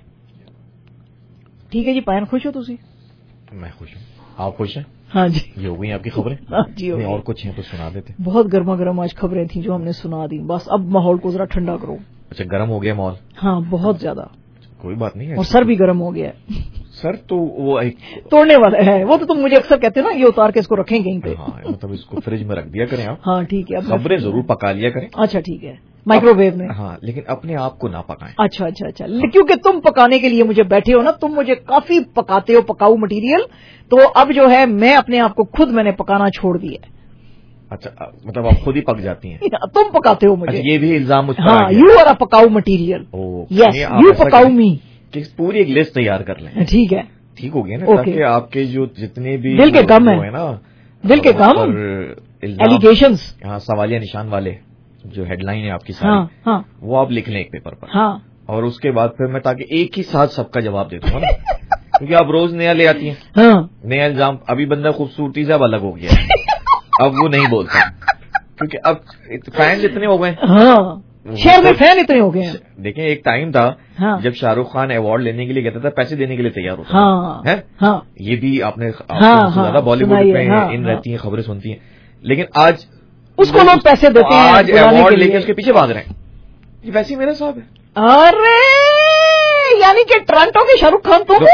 S1: ठीक है जी. पायन खुश हो तुसी?
S8: मैं खुश हूं. आप खुश हैं?
S1: हाँ जी.
S8: ये हो गई आपकी खबरें?
S1: हाँ जी हो गई.
S8: और कुछ हैं तो सुना देते.
S1: बहुत गर्मा गर्म आज खबरें थी जो हमने सुना दी. बस अब माहौल को जरा ठंडा करो.
S8: अच्छा, गर्म हो गया माहौल?
S1: हाँ बहुत ज्यादा.
S8: कोई बात नहीं है.
S1: और सर भी गर्म हो गया है.
S8: सर तो वो एक
S1: तोड़ने वाला है वो. तो तुम मुझे अक्सर कहते हो ना ये उतार के इसको रखें कहीं पे.
S8: हाँ, मतलब इसको फ्रिज में रख दिया करें आप.
S1: हाँ ठीक है.
S8: खबरें जरूर पका लिया करें.
S1: अच्छा ठीक है. माइक्रोवेव में.
S8: हाँ, लेकिन अपने आप को ना पकाएं.
S1: अच्छा अच्छा अच्छा. क्योंकि तुम पकाने के लिए मुझे बैठे हो ना, तुम मुझे काफी पकाते हो, पकाऊ मटेरियल. तो अब जो है मैं अपने आप को खुद मैंने पकाना छोड़ दिया.
S8: अच्छा, मतलब आप खुद ही पक जाती हैं.
S1: तुम पकाते हो मुझे.
S8: अच्छा, ये भी इल्जाम मुझ पर.
S1: हाँ, यू आर अ पकाऊ मटेरियल. यस, यू पकाऊ मी.
S8: पूरी एक लिस्ट तैयार कर लें.
S1: ठीक है.
S8: ठीक हो गया ना. ताकि आपके जो जितने भी
S1: दिल के कम है
S8: ना,
S1: दिल के कम एलिगेशंस,
S8: हाँ, सवालिया निशान वाले जो हेडलाइन है आपकी सारी,
S1: हाँ, हाँ,
S8: वो आप लिख लें एक पेपर पर.
S1: हाँ.
S8: और उसके बाद फिर मैं ताकि एक ही साथ सबका जवाब दे दूंगा ना. क्योंकि आप रोज नया ले आती हैं.
S1: हाँ.
S8: नया इल्जाम. अभी बंदा खूबसूरती से अब अलग हो गया है. अब वो नहीं बोलता क्योंकि अब फैंस इतने हो गए.
S1: हाँ. شہر میں فین اتنے ہو گئے ہیں.
S8: دیکھیں ایک ٹائم تھا
S1: ہاں.
S8: جب شاہ رخ خان ایوارڈ لینے کے لیے کہتا تھا پیسے دینے کے لیے تیار ہوتا
S1: ہاں
S8: ہے.
S1: ہاں
S8: یہ بھی آپ نے
S1: ہاں،
S8: زیادہ بالی ووڈ
S1: سنائیے،
S8: میں
S1: ہاں،
S8: ان
S1: ہاں.
S8: رہتی ہیں خبریں سنتی ہیں، لیکن آج
S1: اس کو لوگ پیسے دیتے ہیں
S8: آج
S1: بلانے
S8: ایوارڈ
S1: کے
S8: لے
S1: لیے.
S8: کے اس کے پیچھے بھاگ رہے ہیں. یہ ویسے ہی میرا صاحب ہے.
S1: ارے یعنی کہ ٹورانٹو کے شاہ رخ خان تو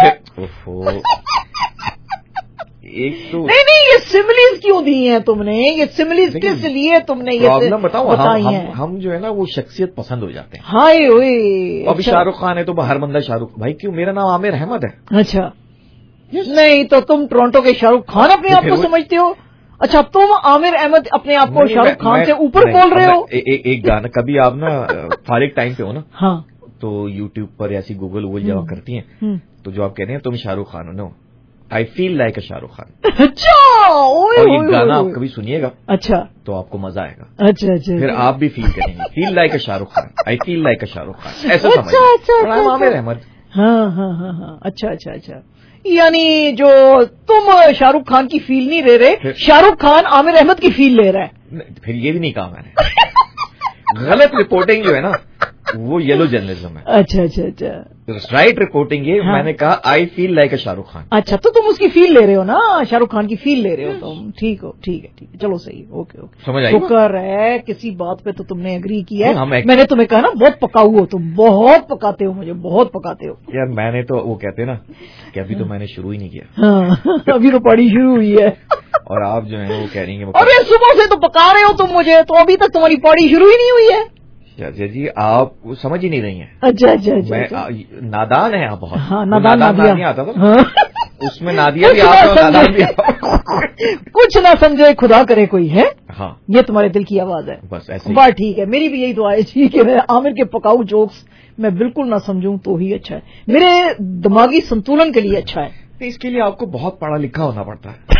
S8: ایک تو
S1: نہیں یہ سملیز کیوں دی ہیں تم نے؟ یہ سملیز کس لیے تم نے یہ
S8: پرابلم بتاؤں
S1: بتائی ہیں؟
S8: ہم جو ہے نا وہ شخصیت پسند ہو جاتے ہیں.
S1: ہائے ہوئے.
S8: ابھی شاہ رخ خان ہے تو ہر بندہ شاہ رخ بھائی کیوں؟ میرا نام عامر احمد ہے.
S1: اچھا نہیں تو تم ٹورانٹو کے شاہ رخ خان اپنے آپ کو سمجھتے ہو؟ اچھا تم عامر احمد اپنے آپ کو شاہ رخ خان سے اوپر بول رہے ہو؟
S8: ایک گانا کبھی آپ نا فارغ ٹائم پہ ہو نا
S1: ہاں
S8: تو یوٹیوب پر ایسی گوگل ووگل جب کرتی ہیں تو جو آپ کہتے ہیں تم شاہ رخ خان ہو نا، آئی feel like a Shah Rukh Khan.
S1: اچھا
S8: اور یہ گانا آپ کبھی سنیے گا
S1: اچھا
S8: تو آپ کو مزہ آئے گا.
S1: اچھا اچھا
S8: پھر آپ بھی فیل کریں گے feel like a Shah Rukh Khan, I feel like a Shah Rukh Khan, ایسا
S1: اچھا اچھا
S8: سمجھ عامر احمد.
S1: ہاں ہاں ہاں ہاں اچھا اچھا اچھا. یعنی جو تم شاہ رخ خان کی فیل نہیں لے رہے، شاہ رخ خان عامر احمد کی فیل لے رہا ہے.
S8: پھر یہ بھی نہیں کہا میں نے. غلط رپورٹنگ جو ہے نا وہ یلو جرنلزم ہے.
S1: اچھا اچھا اچھا
S8: رائٹ رپورٹنگ یہ میں نے کہا آئی feel like a Shah Rukh Khan.
S1: اچھا تو تم اس کی فیل لے رہے ہو نا، شاہ رخ خان کی فیل لے رہے ہو تم. ٹھیک ہو ٹھیک ہے چلو صحیح اوکے اوکے.
S8: سمجھ آئی
S1: شکر ہے کسی بات پہ تو تم نے اگری کیا ہے.
S8: ہم
S1: میں نے تمہیں کہا نا بہت پکاؤ ہو تم، بہت پکاتے ہو مجھے، بہت پکاتے ہو.
S8: یار میں نے تو وہ کہتے نا کہ ابھی تو میں نے شروع ہی نہیں کیا.
S1: ہاں ابھی تو پڑی شروع ہوئی ہے
S8: اور آپ جو ہیں وہ کہہ رہی ہیں
S1: ابھی صبح سے تو پکا رہے ہو تم مجھے، تو ابھی تک تمہاری پڑی شروع ہی نہیں ہوئی ہے.
S8: جی آپ سمجھ ہی نہیں رہی ہیں.
S1: اچھا اچھا اچھا
S8: نادان ہیں آپ بہت.
S1: ہاں نادان
S8: نہیں آتا تھا اس میں نادیا بھی آتا
S1: کچھ نہ سمجھے خدا کرے کوئی ہے.
S8: ہاں
S1: یہ تمہارے دل کی آواز ہے.
S8: بس ایسے
S1: بات ٹھیک ہے. میری بھی یہی دعا ہے کہ میں عامر کے پکاؤ جوکس میں بالکل نہ سمجھوں تو ہی اچھا ہے، میرے دماغی سنتولن کے لیے اچھا ہے.
S8: اس کے لیے آپ کو بہت پڑھا لکھا ہونا پڑتا ہے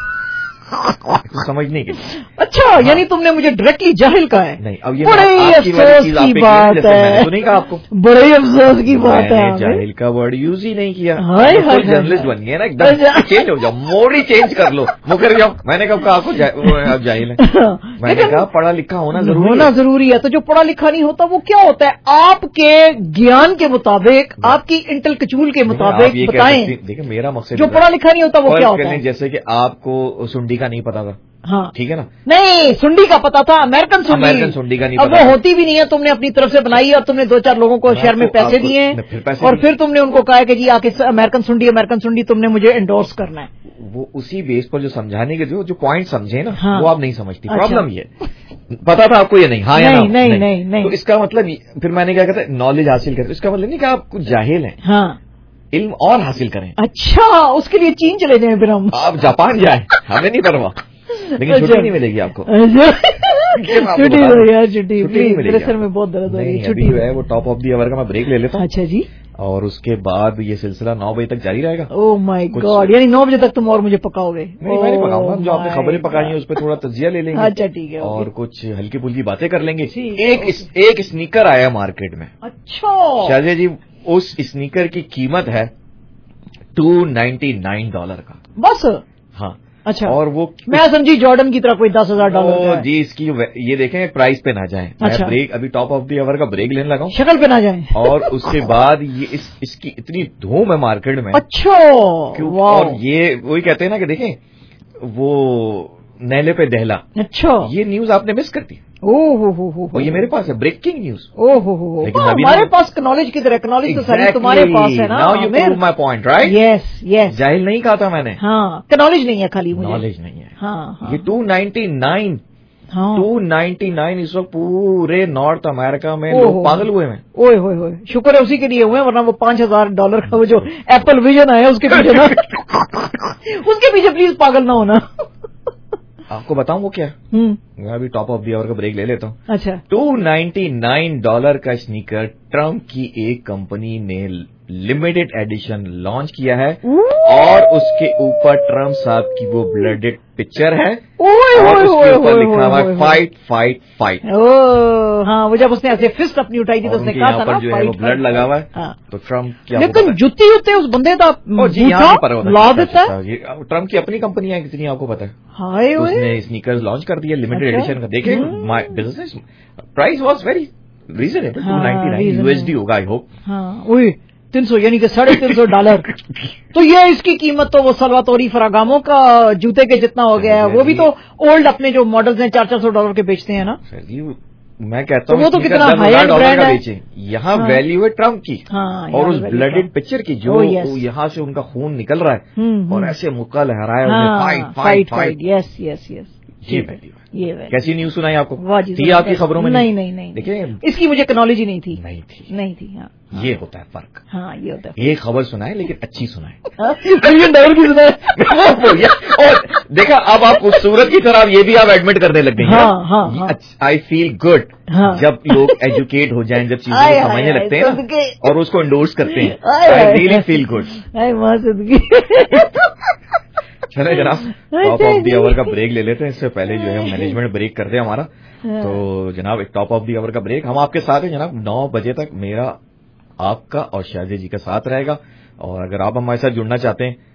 S8: سمجھنے کے لیے.
S1: اچھا یعنی تم نے مجھے ڈائریکٹلی جاہل کہا ہے؟
S8: نہیں اب یہ
S1: بڑے افسوس کی بات ہے.
S8: تو نہیں کہا آپ کو
S1: بڑے افسوس کی بات ہے.
S8: جاہل کا ورڈ یوز ہی نہیں کیا.
S1: جرنلسٹ
S8: بن گیا نا ایک دم. چینج ہو جاؤ، موڈ ہی چینج کر لو، مکر جاؤ. میں نے کب کہا آپ کو آپ جاہل ہیں؟ میں نے کہا پڑھا لکھا ہونا
S1: ضروری ہے. تو جو پڑھا لکھا نہیں ہوتا وہ کیا ہوتا ہے؟ آپ کے گیان کے مطابق، آپ کی انٹل کچول کے مطابق بتائیں.
S8: دیکھیں میرا مقصد
S1: جو پڑھا لکھا نہیں ہوتا وہ کیا ہوتا ہے؟
S8: جیسے کہ آپ کو سنڈی کا نہیں پتا تھا.
S1: ہاں
S8: ٹھیک ہے نا.
S1: نہیں سنڈی کا پتا تھا، امریکن
S8: سنڈی کا نہیں
S1: اب وہ ہوتی بھی نہیں ہے، تم نے اپنی طرف سے بنائی اور تم نے دو چار لوگوں کو شہر میں پیسے دیے ہیں اور پھر تم نے ان کو کہا کہ جی آ کے امریکن سنڈی تم نے مجھے انڈورس کرنا ہے.
S8: وہ اسی بیس پر جو سمجھانے کے جو پوائنٹ سمجھے نا وہ آپ نہیں سمجھتی.
S1: اچھا.
S8: پرابلم یہ پتا تھا آپ کو یہ نہیں. ہاں
S1: نہیں
S8: تو اس کا مطلب پھر میں نے کیا کہتا ہے نالج حاصل کرتے. اس کا مطلب نہیں کہ آپ کچھ جاہل ہیں.
S1: ہاں
S8: علم اور حاصل کریں.
S1: اچھا اس کے لیے چین چلے جائیں پھر ہم.
S8: آپ جاپان جائیں، ہمیں نہیں پرواہ، لیکن چھٹی نہیں ملے گی آپ کو.
S1: چھٹی میرے سر میں بہت درد ہو رہی ہے.
S8: چھٹی جو ہے وہ ٹاپ آف دی آور کا میں بریک لے لیتا ہوں.
S1: اچھا جی.
S8: اور اس کے بعد یہ سلسلہ 9 بجے تک جاری رہے گا.
S1: او مائی گاڈ، یعنی 9 بجے تک تم اور مجھے پکاؤ گے؟
S8: نہیں میں نہیں پکاؤں گا. جو آپ نے خبریں پکائی ہیں اس پہ تھوڑا تجزیہ لے لیں گے.
S1: اچھا ٹھیک ہے. اور
S8: کچھ ہلکی پھلکی باتیں کر لیں گے. ایک اسنیکر آیا مارکیٹ میں.
S1: اچھا
S8: شاہجہ جی اس اسنیکر کی قیمت ہے $299 کا
S1: بس.
S8: ہاں
S1: اچھا.
S8: اور وہ
S1: میں سمجھی جارڈن کی طرح کوئی $10,000
S8: جی. اس کی یہ دیکھیں پرائز پہ نہ جائیں.
S1: اچھا.
S8: بریک ابھی ٹاپ آف دی آور کا بریک لینے لگا ہوں.
S1: شکل پہ نہ جائیں.
S8: اور اس کے بعد یہ اس کی اتنی دھوم ہے مارکیٹ میں.
S1: اچھا.
S8: اور یہ وہی کہتے ہیں نا کہ دیکھیں وہ نیلے پہ دہلا.
S1: اچھا
S8: یہ نیوز آپ نے مس کر دی.
S1: او
S8: یہ میرے پاس ہے بریکنگ نیوز.
S1: ہمارے پاس کنالج کی طرح کنالج تو ساری تمہارے پاس ہے نا.
S8: Now you prove my point right.
S1: Yes
S8: جاہل نہیں کہا تھا میں نے.
S1: ہاں کنالج نہیں ہے خالی مجھے.
S8: نالج نہیں ہے.
S1: ہاں
S8: یہ 299 299 اس وقت پورے نارتھ امریکہ میں لوگ پاگل ہوئے ہیں.
S1: اوئے ہوئے ہوئے شکر ہے اسی کے لیے ہوئے ہیں، ورنہ وہ $5,000 کا وہ جو ایپل ویژن آیا اس کے پیچھے نا اس کے پیچھے پلیز پاگل نہ ہونا.
S8: آپ کو بتاؤں وہ کیا؟ میں ابھی ٹاپ آف دی آور کا بریک لے لیتا ہوں.
S1: اچھا.
S8: $299 کا اسنیکر ٹرمپ کی ایک کمپنی نے لمیٹڈ ایڈیشن لانچ کیا ہے اور اس کے اوپر ٹرمپ صاحب کی وہ بلڈڈ پکچر ہے اور اس کے اوپر لکھا ہوا ہے فائٹ فائٹ فائٹ.
S1: ہاں وہ جب اس نے ایسے فسٹ اپنی اٹھائی تھی تو اس نے کہا تھا نا
S8: جو ہے وہ بلڈ لگا ہوا ہے. تو ٹرمپ کیا
S1: لیکن جتی ہوتے اس بندے کا لا دیتا ہے.
S8: ٹرمپ کی اپنی کمپنی ہے کتنی آپ کو پتا ہے.
S1: ہائے
S8: اس نے اسنیکرز لانچ کر دیا لمیٹڈ ایڈیشن کا. دیکھیں business price was very reasonable $299 USD होगा आई होप.
S1: हाँ वही 300 यानी कि $350. तो ये इसकी कीमत तो वो सल्वातोरी फरागामो का जूते के जितना हो गया है. वो भी तो ओल्ड अपने जो मॉडल्स हैं $400 के बेचते हैं ना.
S8: सर जी मैं कहता हूँ
S1: वो तो कितना हाई एंड ब्रांड है.
S8: यहाँ वैल्यू है ट्रम्प की.
S1: हाँ,
S8: और उस ब्लडेड पिक्चर की जो यहाँ से उनका खून निकल रहा है और ऐसे मुक्का लहराया उन्हें फाइट.
S1: यस यस यस
S8: ये वैल्यू है. कैसी न्यूज सुनाई आपको? थी आपकी खबरों में?
S1: नहीं देखिए इसकी मुझे नॉलेज नहीं थी. हाँ.
S8: ये होता है फर्क.
S1: हाँ ये होता है.
S8: ये खबर सुनाए लेकिन अच्छी सुनाए.
S1: डर की सुनाए.
S8: और देखा अब आप खूबसूरत की तरह ये भी आप एडमिट करने लग गए.
S1: हाँ.
S8: आई फील गुड जब लोग एजुकेट हो जाएं, जब चीजों को समझने लगते हैं ना और उसको इंडोर्स करते हैं. I really feel good. चले जनाब टॉप ऑफ द आवर का ब्रेक ले लेते हैं. इससे पहले जो है हम मैनेजमेंट ब्रेक करते हैं हमारा. तो जनाब एक टॉप ऑफ द आवर का ब्रेक. हम आपके साथ हैं जनाब 9 बजे तक मेरा आपका और शाहजे जी का साथ रहेगा. और अगर आप हमारे साथ जुड़ना चाहते हैं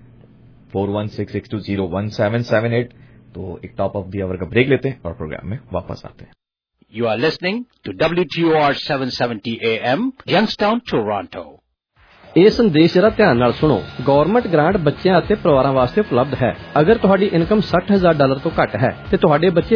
S8: 4166201778 तो एक टॉप ऑफ द आवर का ब्रेक लेते हैं और प्रोग्राम में वापस आते हैं.
S3: You are listening to WTOR 770 AM, Youngstown, Toronto.
S9: ਇਹ ਸੰਦੇਸ਼ ਜਰਾ ਧਿਆਨ ਨਾਲ ਸੁਣੋ. ਗਵਰਨਮੈਂਟ ਗ੍ਰਾਂਟ ਬੱਚਿਆਂ ਅਤੇ ਪਰਿਵਾਰਾਂ ਵਾਸਤੇ ਉਪਲਬਧ ਹੈ. ਅਗਰ ਤੁਹਾਡੀ ਇਨਕਮ $60,000 ਤੋਂ ਘੱਟ ਹੈ ਤੇ ਤੁਹਾਡੇ ਬੱਚੇ